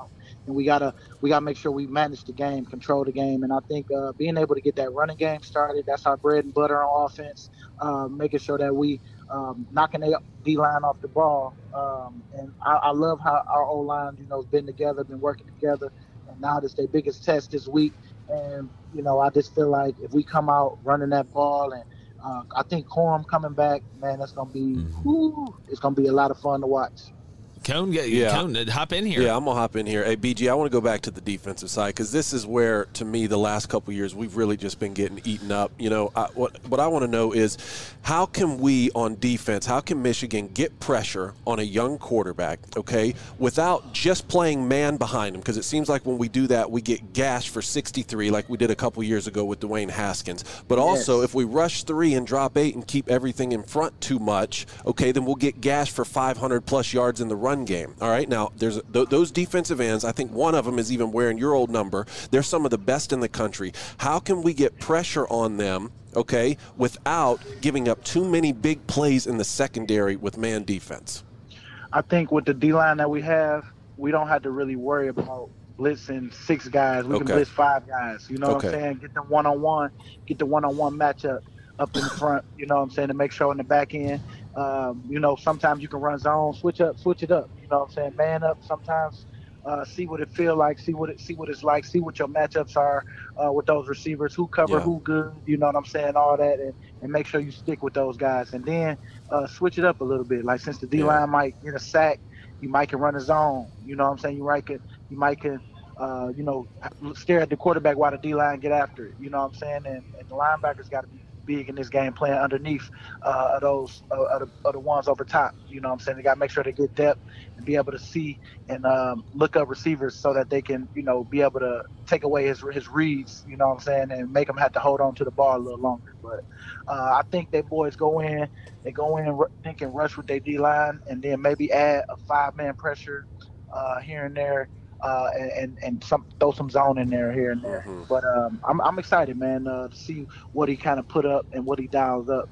N: and we gotta we gotta make sure we manage the game, control the game, and I think uh, being able to get that running game started, that's our bread and butter on offense. Uh, making sure that we um, knocking the D line off the ball, um, and I, I love how our O line, you know, has been together, been working together, and now this their biggest test this week. And you know, I just feel like if we come out running that ball, and uh, I think Corum coming back, man, that's gonna be, mm-hmm. whoo, it's gonna be a lot of fun to watch.
F: Cone,
L: yeah.
F: Cone, hop in here.
L: Yeah, I'm going to hop in here. Hey, B G, I want to go back to the defensive side because this is where, to me, the last couple of years, we've really just been getting eaten up. You know, I, what, what I want to know is how can we on defense, how can Michigan get pressure on a young quarterback, okay, without just playing man behind him? Because it seems like when we do that, we get gashed for sixty-three like we did a couple years ago with Dwayne Haskins. But also, yes. if we rush three and drop eight and keep everything in front too much, okay, then we'll get gashed for five hundred plus yards in the run game. All right, now there's th- those defensive ends. I think one of them is even wearing your old number. They're some of the best in the country. How can we get pressure on them, okay, without giving up too many big plays in the secondary with man defense?
N: I think with the D-line that we have, we don't have to really worry about blitzing six guys. We okay. can blitz five guys. You know okay. what I'm saying? Get the one-on-one, get the one-on-one matchup up in the front, you know what I'm saying, to make sure in the back end. Um, you know, sometimes you can run zone, switch up, switch it up. You know what I'm saying? Man up sometimes, uh, see what it feel like, see what it see what it's like, see what your matchups are uh, with those receivers, who cover, yeah. who good, you know what I'm saying, all that, and, and make sure you stick with those guys. And then uh, switch it up a little bit. Like since the D-line yeah. might get a sack, you might can run a zone. You know what I'm saying? You might can, you might can, uh, you know, stare at the quarterback while the D-line get after it. You know what I'm saying? And, and the linebackers got to be big in this game, playing underneath uh, of those uh, of, the, of the ones over top. You know what I'm saying? They got to make sure they get depth and be able to see and um, look up receivers so that they can, you know, be able to take away his his reads, you know what I'm saying, and make them have to hold on to the ball a little longer. But uh, I think they boys go in, they go in r- thinking rush with their D-line and then maybe add a five-man pressure uh, here and there. Uh, and, and and some throw some zone in there here and there. Mm-hmm. But um, I'm I'm excited, man, uh, to see what he kind of put up and what he dials up.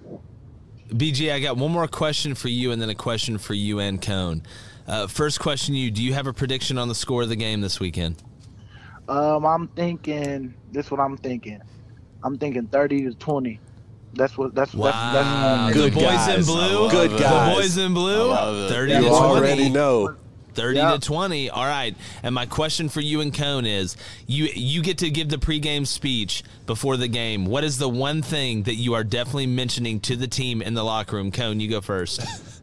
F: B G, I got one more question for you, and then a question for you and Cone. Uh, first question, you do you have a prediction on the score of the game this weekend?
N: Um, I'm thinking. This is what I'm thinking. I'm thinking thirty to twenty. That's what. That's
F: wow.
N: that's, that's
F: good. The boys
L: guys.
F: in blue.
L: Good guys.
F: The boys in blue. Thirty
L: you
F: to twenty.
L: already know.
F: thirty
N: yeah.
F: to twenty. All right. And my question for you and Cone is, you you get to give the pregame speech before the game. What is the one thing that you are definitely mentioning to the team in the locker room? Cone, you go first.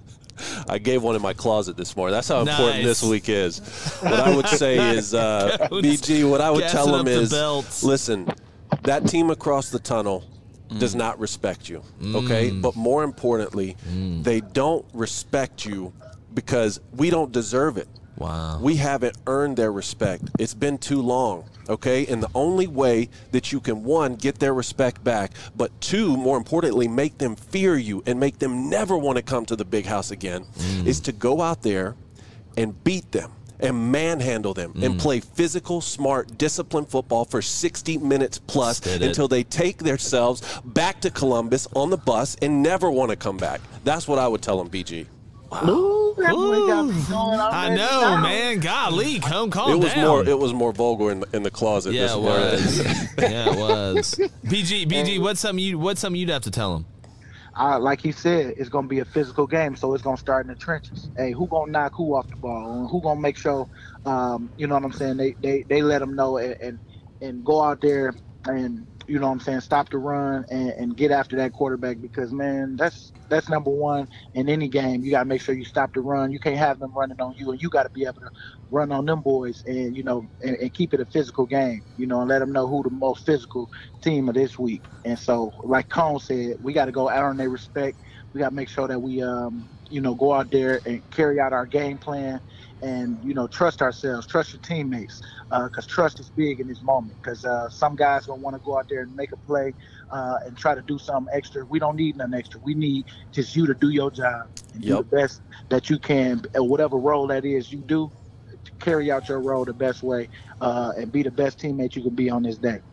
L: I gave one in my closet this morning. That's how
F: nice.
L: important this week is. What I would say is, uh, B G, what I would tell them is, listen, that team across the tunnel mm. does not respect you, okay? Mm. But more importantly, mm. they don't respect you because we don't deserve it.
F: Wow.
L: We haven't earned their respect. It's been too long, okay? And the only way that you can, one, get their respect back, but two, more importantly, make them fear you and make them never want to come to the big house again, mm. is to go out there and beat them and manhandle them mm. and play physical, smart, disciplined football for sixty minutes plus until they take themselves back to Columbus on the bus and never want to come back. That's what I would tell them, B G.
F: Wow. Ooh, that boy got me going I know, now. man. Golly, come calm
L: it was
F: down.
L: More, it was more vulgar in the, in the closet.
F: Yeah,
L: this
F: it
L: morning.
F: was. yeah, it was. B G, B G, what's something you what's something you'd have to tell him?
N: Uh, like he said, it's gonna be a physical game, so it's gonna start in the trenches. Hey, who gonna knock who off the ball? Who gonna make sure? Um, you know what I'm saying? They they they let them know and and, and go out there and. You know what I'm saying? Stop the run and, and get after that quarterback because, man, that's that's number one in any game. You got to make sure you stop the run. You can't have them running on you, and you got to be able to run on them boys and, you know, and, and keep it a physical game, you know, and let them know who the most physical team of this week. And so, like Cone said, we got to go earn their respect. We got to make sure that we, um, you know, go out there and carry out our game plan and, you know, trust ourselves, trust your teammates, because uh, trust is big in this moment. Because uh, some guys going to want to go out there and make a play uh, and try to do something extra. We don't need nothing extra. We need just you to do your job and yep. do the best that you can, whatever role that is you do, to carry out your role the best way uh, and be the best teammate you can be on this day.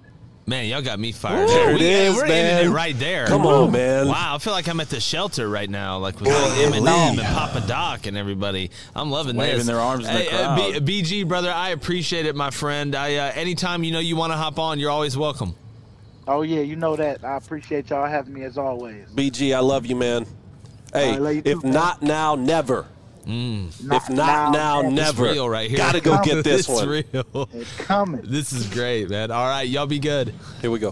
F: Man, y'all got me fired.
L: Ooh, there it
F: we,
L: is,
F: we're
L: man.
F: ending it right there.
L: Come on, man.
F: Wow, I feel like I'm at the shelter right now, like with Eminem and Papa Doc and everybody. I'm loving
K: Waving
F: this.
K: their arms in the
F: hey, uh,
K: crowd.
F: B- BG, brother, I appreciate it, my friend. I uh, anytime you know you want to hop on, you're always welcome.
N: Oh yeah, you know that. I appreciate y'all having me as always.
L: B G, I love you, man. Hey,
N: love you
L: if
N: too,
L: not now, never.
F: Mm.
L: If not now,
N: now,
L: never.
F: It's real right here.
L: Gotta go get this
F: it's
L: one.
F: real.
N: It's coming.
F: This is great, man. All right, y'all be good.
L: Here we go.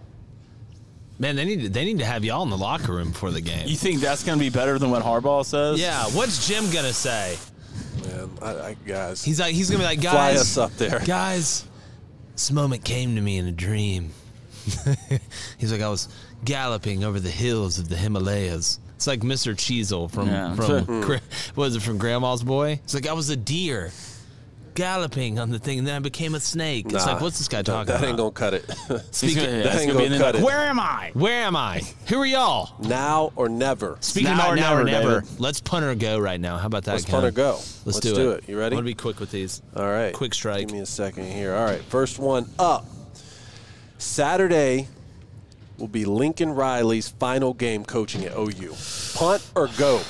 F: Man, they need to, they need to have y'all in the locker room before the game.
K: You think that's going to be better than what Harbaugh says?
F: Yeah. What's Jim gonna say?
L: Man, I, I, guys.
F: He's like he's gonna be like, guys,
L: fly us up there.
F: Guys, this moment came to me in a dream. He's like, I was galloping over the hills of the Himalayas. It's like Mister Cheezel from
K: Yeah.
F: from
K: Mm.
F: Gra- what was it from Grandma's Boy? It's like I was a deer galloping on the thing, and then I became a snake. It's
L: Nah,
F: like, what's this guy
L: that,
F: talking
L: that
F: about?
L: ain't gonna cut it.
F: Speaking,
K: gonna- yeah,
L: that
K: it's
L: ain't
K: gonna be
L: gonna
K: in
L: cut
K: the-
L: it.
K: Where am I?
F: Where am I? Who are y'all?
L: Now or never.
F: Speaking
K: Now
F: of
K: or
F: now or
K: never,
F: never,
K: David.
F: let's punt or go right now. How about that?
L: Let's
F: Ken?
L: punt or go.
F: Let's,
L: Let's
F: do,
L: do
F: it.
L: it. You ready?
F: I want to be quick with these.
L: All right.
F: Quick strike.
L: Give me a second here. All right. First one up. Saturday will be Lincoln Riley's final game coaching at O U. Punt or go?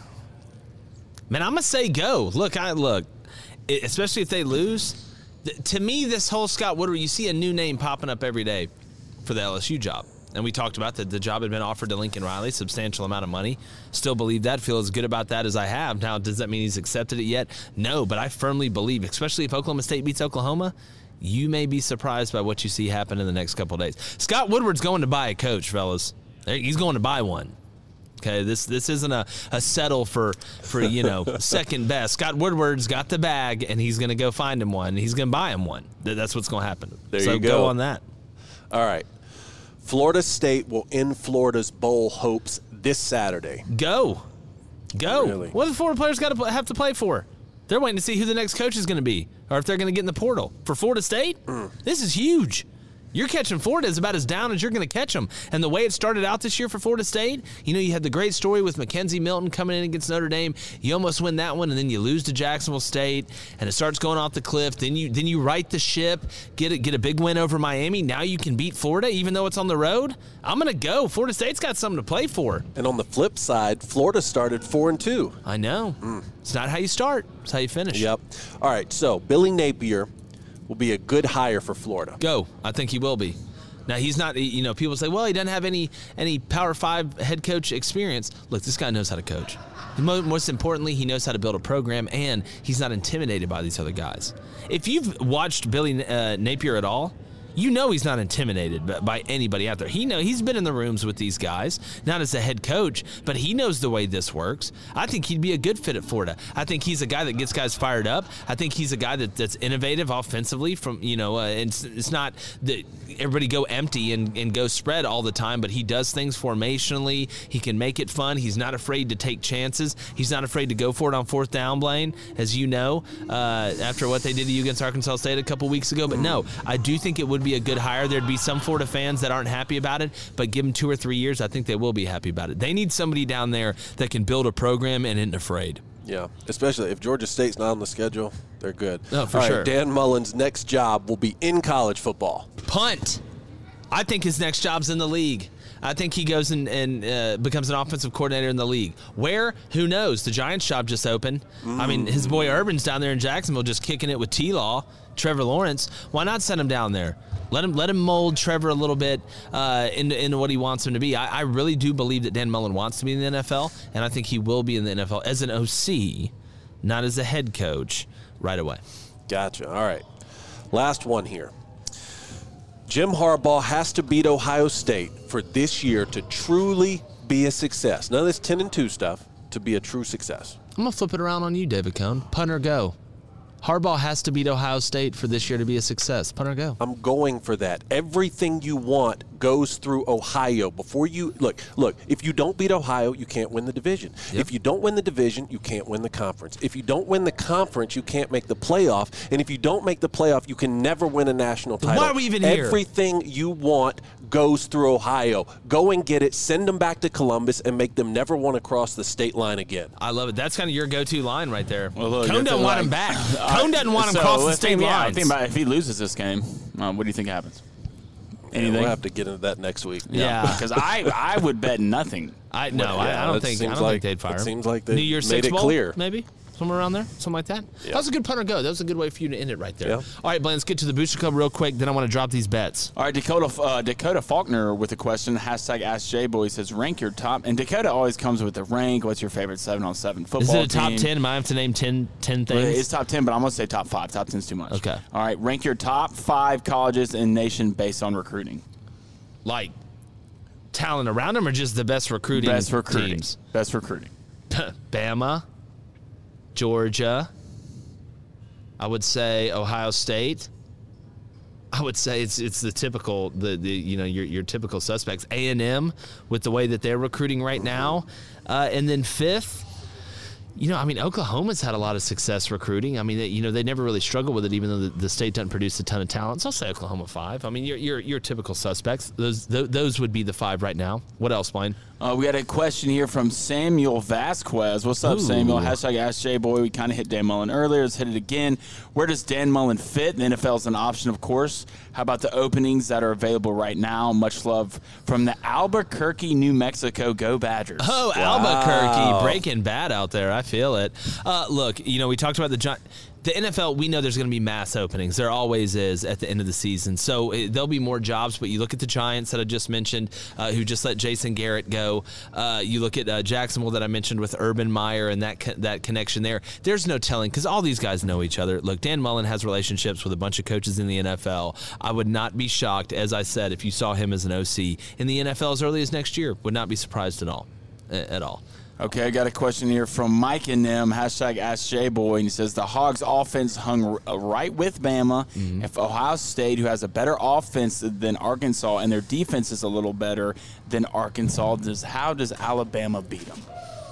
F: Man, I'm gonna say go. Look, I look, it, especially if they lose. Th- to me, this whole Scott Woodward, you see a new name popping up every day for the L S U job. And we talked about that the job had been offered to Lincoln Riley, substantial amount of money. Still believe that, feel as good about that as I have. Now, does that mean he's accepted it yet? No, but I firmly believe, especially if Oklahoma State beats Oklahoma, you may be surprised by what you see happen in the next couple of days. Scott Woodward's going to buy a coach, fellas. He's going to buy one. Okay, this this isn't a, a settle for, for, you know, second best. Scott Woodward's got the bag, and he's going to go find him one. He's going to buy him one. That's what's going to happen.
L: There
F: so
L: you go.
F: go on that.
L: All right. Florida State will end Florida's bowl hopes this Saturday.
F: Go. Go.
L: Really?
F: What do the Florida players got to have to play for? They're waiting to see who the next coach is going to be or if they're going to get in the portal. For Florida State,
L: Mm.
F: this is huge. You're catching Florida is about as down as you're going to catch them. And the way it started out this year for Florida State, you know, you had the great story with Mackenzie Milton coming in against Notre Dame. You almost win that one, and then you lose to Jacksonville State, and it starts going off the cliff. Then you then you right the ship, get a, get a big win over Miami. Now you can beat Florida, even though it's on the road. I'm going to go. Florida State's got something to play for.
L: And on the flip side, Florida started four and two.
F: I know. Mm. It's not how you start. It's how you finish.
L: Yep. All right, so Billy Napier will be a good hire for Florida.
F: Go. I think he will be. Now, he's not, you know, people say, well, he doesn't have any any Power Five head coach experience. Look, this guy knows how to coach. Most importantly, he knows how to build a program, and he's not intimidated by these other guys. If you've watched Billy uh, Napier at all, you know he's not intimidated by anybody out there. He know he's been in the rooms with these guys, not as a head coach, but he knows the way this works. I think he'd be a good fit at Florida. I think he's a guy that gets guys fired up. I think he's a guy that, that's innovative offensively. From you know, uh, and it's, it's not that everybody go empty and, and go spread all the time, but he does things formationally. He can make it fun. He's not afraid to take chances. He's not afraid to go for it on fourth down, Blaine, as you know, uh, after what they did to you against Arkansas State a couple weeks ago. But no, I do think it would be a good hire. There'd be some Florida fans that aren't happy about it, but give them two or three years, I think they will be happy about it. They need somebody down there that can build a program and isn't afraid.
L: Yeah, especially if Georgia State's not on the schedule, they're good.
F: No, for
L: All right,
F: sure.
L: Dan Mullen's next job will be in college football.
F: Punt. I think his next job's in the league. I think he goes and, and uh, becomes an offensive coordinator in the league. Where? Who knows? The Giants job just opened. Mm. I mean, his boy Urban's down there in Jacksonville just kicking it with T-Law, Trevor Lawrence. Why not send him down there? Let him let him mold Trevor a little bit uh, into, into what he wants him to be. I, I really do believe that Dan Mullen wants to be in the N F L, and I think he will be in the N F L as an O C, not as a head coach, right away.
L: Gotcha. All right. Last one here. Jim Harbaugh has to beat Ohio State for this year to truly be a success. None of this ten and two stuff, to be a true success.
F: I'm going to flip it around on you, David Cohn. Punt or go. Harbaugh has to beat Ohio State for this year to be a success. Punt or go.
L: I'm going for that. Everything you want goes through Ohio. Before you look, look. If you don't beat Ohio, you can't win the division.
F: Yep.
L: If you don't win the division, you can't win the conference. If you don't win the conference, you can't make the playoff. And if you don't make the playoff, you can never win a national title.
F: Why are we even here?
L: Everything you want goes through Ohio. Go and get it. Send them back to Columbus and make them never want to cross the state line again.
F: I love it. That's kind of your go-to line right there.
K: Well, look,
F: Cone doesn't want him back. Cone doesn't want him
K: so,
F: cross the
K: let's
F: state
K: think, yeah,
F: lines.
K: think about if he loses this game, um, what do you think happens? Anything?
L: Yeah, we'll have to get into that next week.
F: Yeah,
K: because I I would bet nothing.
F: I no,
L: Well,
F: I,
L: yeah,
F: I don't
L: that
F: think I
L: seems
F: don't
L: like-
F: think they'd fire
L: it
F: him.
L: seems like they
F: New Year's
L: made
F: Six
L: it
F: Bowl,
L: clear.
F: maybe somewhere around there, something like that.
L: Yeah.
F: That was a good punter go. That was a good way for you to end it right there.
L: Yeah.
F: All right, Blaine, let's get to the Booster Club real quick. Then I want to drop these bets.
K: All right, Dakota uh, Dakota Faulkner with a question. Hashtag Ask J Boy says rank your top. And Dakota always comes with a rank. What's your favorite seven on seven football
F: Is it a top
K: team?
F: ten? Am I have to name ten, ten
K: Well,
F: things?
K: It's top ten, but I'm gonna say top five. Top ten's too much.
F: Okay.
K: All right, rank your top five colleges in the nation based on recruiting.
F: Like talent around them, or just the best recruiting
K: Best recruiting.
F: teams?
K: Best recruiting.
F: Bama, Georgia. I would say Ohio State. I would say it's it's the typical the, the you know your your typical suspects. A and M with the way that they're recruiting right now, uh, and then fifth. You know, I mean, Oklahoma's had a lot of success recruiting. I mean, they, you know, they never really struggle with it, even though the, the state doesn't produce a ton of talent. So I'll say Oklahoma five. I mean, your your your typical suspects. Those th- those would be the five right now. What else, Blaine?
K: Uh, we got a question here from Samuel Vasquez. What's up,
F: Ooh.
K: Samuel? Hashtag Ask J Boy. We kind of hit Dan Mullen earlier. Let's hit it again. Where does Dan Mullen fit? The N F L is an option, of course. How about the openings that are available right now? Much love from the Albuquerque, New Mexico. Go Badgers.
F: Oh,
K: Wow.
F: Albuquerque, Breaking Bad out there. I feel it. Uh, look, you know, we talked about the Gi- the N F L. We know there's going to be mass openings. There always is at the end of the season. So it, there'll be more jobs. But you look at the Giants that I just mentioned, uh, who just let Jason Garrett go. Uh, you look at uh, Jacksonville that I mentioned with Urban Meyer and that co- that connection there. There's no telling because all these guys know each other. Look, Dan Mullen has relationships with a bunch of coaches in the N F L. I would not be shocked, as I said, if you saw him as an O C in the N F L as early as next year. Would not be surprised at all. At all.
K: Okay, I got a question here from Mike and them. Hashtag Ask J Boy, and he says the Hogs' offense hung r- right with Bama.
F: Mm-hmm.
K: If Ohio State, who has a better offense than Arkansas, and their defense is a little better than Arkansas, does how does Alabama beat them?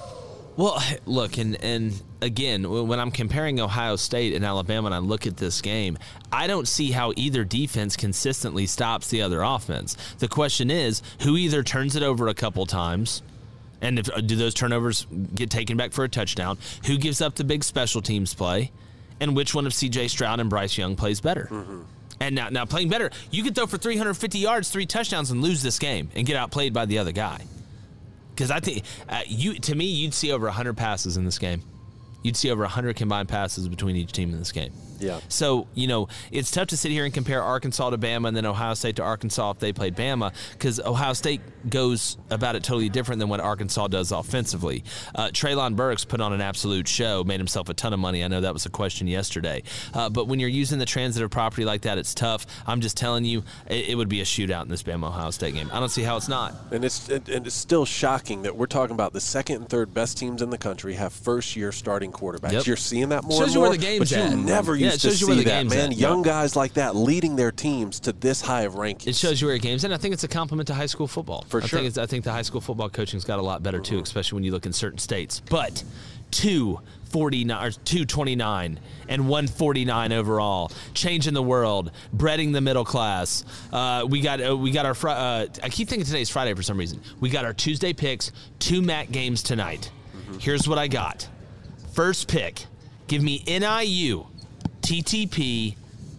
F: Well, look, and, and again, when I'm comparing Ohio State and Alabama and I look at this game, I don't see how either defense consistently stops the other offense. The question is, who either turns it over a couple times, and if do those turnovers get taken back for a touchdown, who gives up the big special teams play, and which one of C J Stroud and Bryce Young plays better? Mm-hmm. And now, now playing better, you could throw for three hundred fifty yards, three touchdowns, and lose this game and get outplayed by the other guy. Because I think uh, you, to me, you'd see over one hundred passes in this game. You'd see over one hundred combined passes between each team in this game.
L: Yeah.
F: So, you know, it's tough to sit here and compare Arkansas to Bama and then Ohio State to Arkansas if they played Bama, because Ohio State goes about it totally different than what Arkansas does offensively. Uh, Treylon Burks put on an absolute show, made himself a ton of money. I know that was a question yesterday. Uh, but when you're using the transitive property like that, it's tough. I'm just telling you, it, it would be a shootout in this Bama-Ohio State game. I don't see how it's not.
L: And it's and it's still shocking that we're talking about the second and third best teams in the country have first-year starting quarterbacks.
F: Yep.
L: You're seeing that more
F: Shows
L: and
F: you
L: more,
F: where the game's
L: but you
F: at.
L: never
F: Yeah,
L: used
F: it
L: to
F: shows you where
L: see
F: the
L: that,
F: game's
L: man.
F: at.
L: Young
F: Yep.
L: guys like that leading their teams to this high of rankings.
F: It shows you where it games, and I think it's a compliment to high school football.
L: For
F: I
L: sure.
F: Think it's, I think the high school football coaching's got a lot better too, especially when you look in certain states. But two forty-nine or two twenty-nine and one forty-nine overall, changing the world, breading the middle class. Uh, we got uh, we got our fr- uh, I keep thinking today's Friday for some reason. We got our Tuesday picks, two M A C games tonight. Mm-hmm. Here's what I got. First pick, give me N I U T T P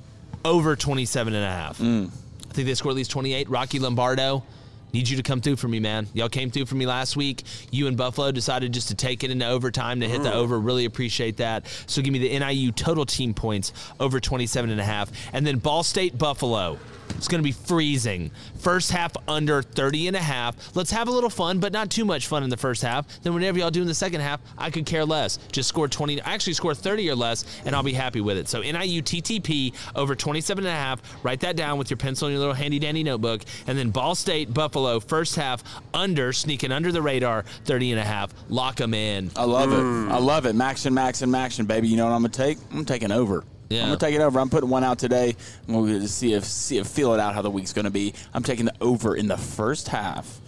F: over twenty-seven and a half.
K: Mm.
F: I think they scored at least twenty-eight. Rocky Lombardo, need you to come through for me, man. Y'all came through for me last week. You and Buffalo decided just to take it into overtime to hit the over. Really appreciate that. So give me the N I U total team points over twenty-seven and a half. And then Ball State Buffalo. It's going to be freezing. First half under thirty and a half. Let's have a little fun, but not too much fun in the first half. Then whenever y'all do in the second half, I could care less. Just score twenty, actually score thirty or less, and I'll be happy with it. So N I U T T P over twenty-seven and a half. Write that down with your pencil in your little handy dandy notebook. And then Ball State Buffalo first half under, sneaking under the radar, thirty and a half. Lock them in.
K: I love it. I love it. Max and Max and Max and baby. You know what I'm gonna take? I'm taking over.
F: Yeah.
K: I'm gonna take it over. I'm putting one out today. I'm gonna see if see if feel it out how the week's gonna be. I'm taking the over in the first half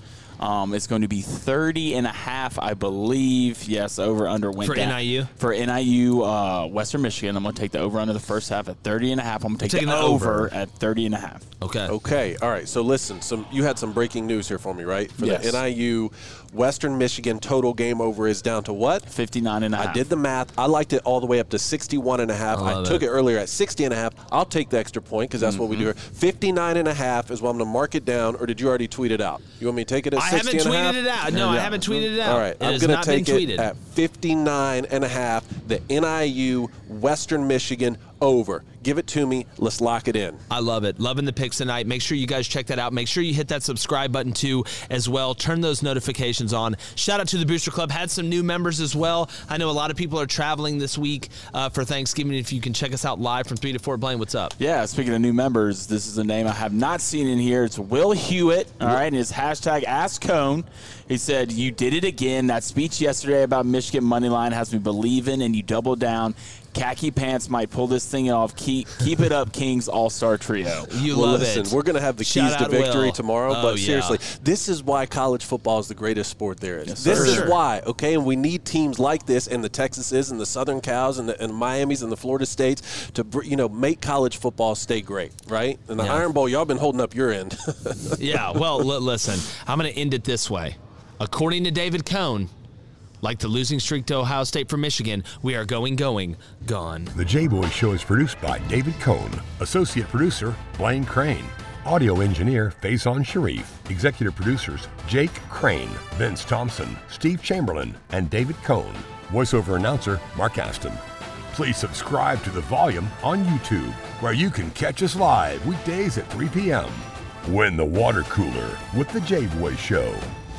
K: Um, it's going to be thirty and a half, I believe. Yes, over under went
F: For
K: down.
F: N I U?
K: For N I U, uh, Western Michigan. I'm going to take the over under the first half at thirty and a half. I'm going to take the, the over. over at thirty and a half.
F: Okay.
L: Okay. All right. So listen, some you had some breaking news here for me, right? For
K: yes.
L: the N I U Western Michigan total game over is down to what?
K: fifty-nine and a half.
L: I did the math. I liked it all the way up to sixty-one and a half. I, I took it. it earlier at sixty and a half. I'll take the extra point because that's mm-hmm. what we do here. fifty-nine and a half is what I'm going to mark it down, or did you already tweet it out? You want me to take it at
F: I
L: sixty and a half?
F: I haven't tweeted it out. No, yeah. I haven't tweeted it out.
L: All right.
F: It
L: I'm
F: going to
L: take it at fifty-nine and a half, the N I U Western Michigan over. Give it to me. Let's lock it in.
F: I love it. Loving the picks tonight. Make sure you guys check that out. Make sure you hit that subscribe button too as well. Turn those notifications on. Shout out to the Booster Club. Had some new members as well. I know a lot of people are traveling this week uh, for Thanksgiving. If you can check us out live from three to four, Blaine, what's up?
K: Yeah, speaking of new members, this is a name I have not seen in here. It's Will Hewitt, all right, and his hashtag AskCone. He said, you did it again. That speech yesterday about Michigan Moneyline has me believing, and you doubled down. Khaki Pants might pull this thing off. Keep keep it up, Kings All-Star Trio.
F: You
L: well,
F: love
L: listen,
F: it.
L: We're going to have the
F: Shout
L: keys to victory
F: Will.
L: tomorrow,
F: Oh,
L: but
F: yeah.
L: seriously, this is why college football is the greatest sport there is.
K: Yes,
L: this
K: sir.
L: is
K: Sure.
L: why, okay? And we need teams like this, and the Texases, and the Southern Cows, and the and Miamis, and the Florida States to you know make college football stay great, right? And the
F: Yeah.
L: Iron Bowl, y'all been holding up your end.
F: Yeah, well, l- listen, I'm going to end it this way. According to David Cohn, like the losing streak to Ohio State for Michigan, we are going, going, gone.
G: The J-Boy Show is produced by David Cohn, associate producer Blaine Crane, audio engineer Faison Sharif, executive producers Jake Crane, Vince Thompson, Steve Chamberlain, and David Cohn, voiceover announcer Mark Aston. Please subscribe to The Volume on YouTube, where you can catch us live weekdays at three p.m. Win the water cooler with The J-Boy Show.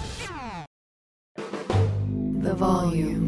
E: The Volume.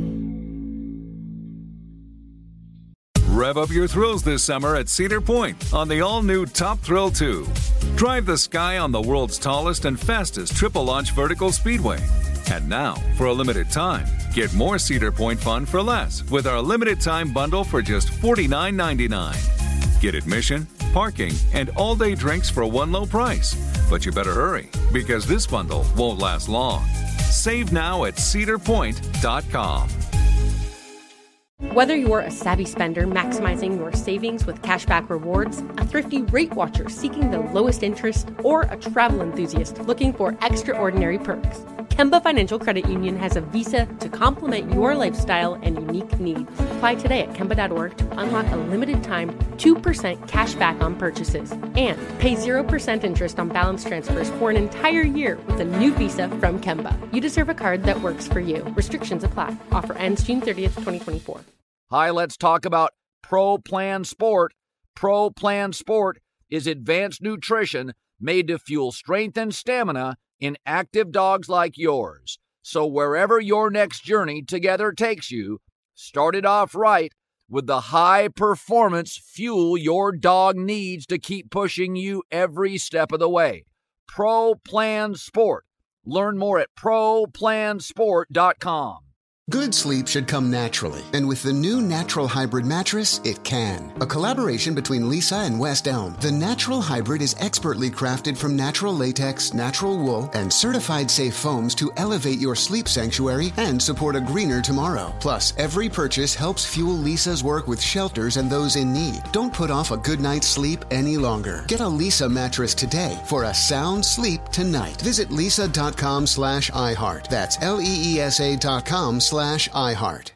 D: Rev up your thrills this summer at Cedar Point on the all-new Top Thrill two. Drive the sky on the world's tallest and fastest triple-launch vertical speedway. And now, for a limited time, get more Cedar Point fun for less with our limited-time bundle for just forty-nine ninety-nine. Get admission, parking, and all-day drinks for one low price. But you better hurry, because this bundle won't last long. Save now at cedar point dot com.
O: Whether you're a savvy spender maximizing your savings with cashback rewards, a thrifty rate watcher seeking the lowest interest, or a travel enthusiast looking for extraordinary perks, Kemba Financial Credit Union has a visa to complement your lifestyle and unique needs. Apply today at kemba dot org to unlock a limited time two percent cash back on purchases and pay zero percent interest on balance transfers for an entire year with a new visa from Kemba. You deserve a card that works for you. Restrictions apply. Offer ends June thirtieth, twenty twenty-four.
A: Hi, let's talk about Pro Plan Sport. Pro Plan Sport is advanced nutrition made to fuel strength and stamina in active dogs like yours. So wherever your next journey together takes you, start it off right with the high performance fuel your dog needs to keep pushing you every step of the way. Pro Plan Sport. Learn more at pro plan sport dot com.
P: Good sleep should come naturally, and with the new Natural Hybrid mattress, it can. A collaboration between Lisa and West Elm, the Natural Hybrid is expertly crafted from natural latex, natural wool, and certified safe foams to elevate your sleep sanctuary and support a greener tomorrow. Plus, every purchase helps fuel Lisa's work with shelters and those in need. Don't put off a good night's sleep any longer. Get a Lisa mattress today for a sound sleep tonight. Visit lisa dot com slash iHeart. That's L E E S A dot com slash iHeart.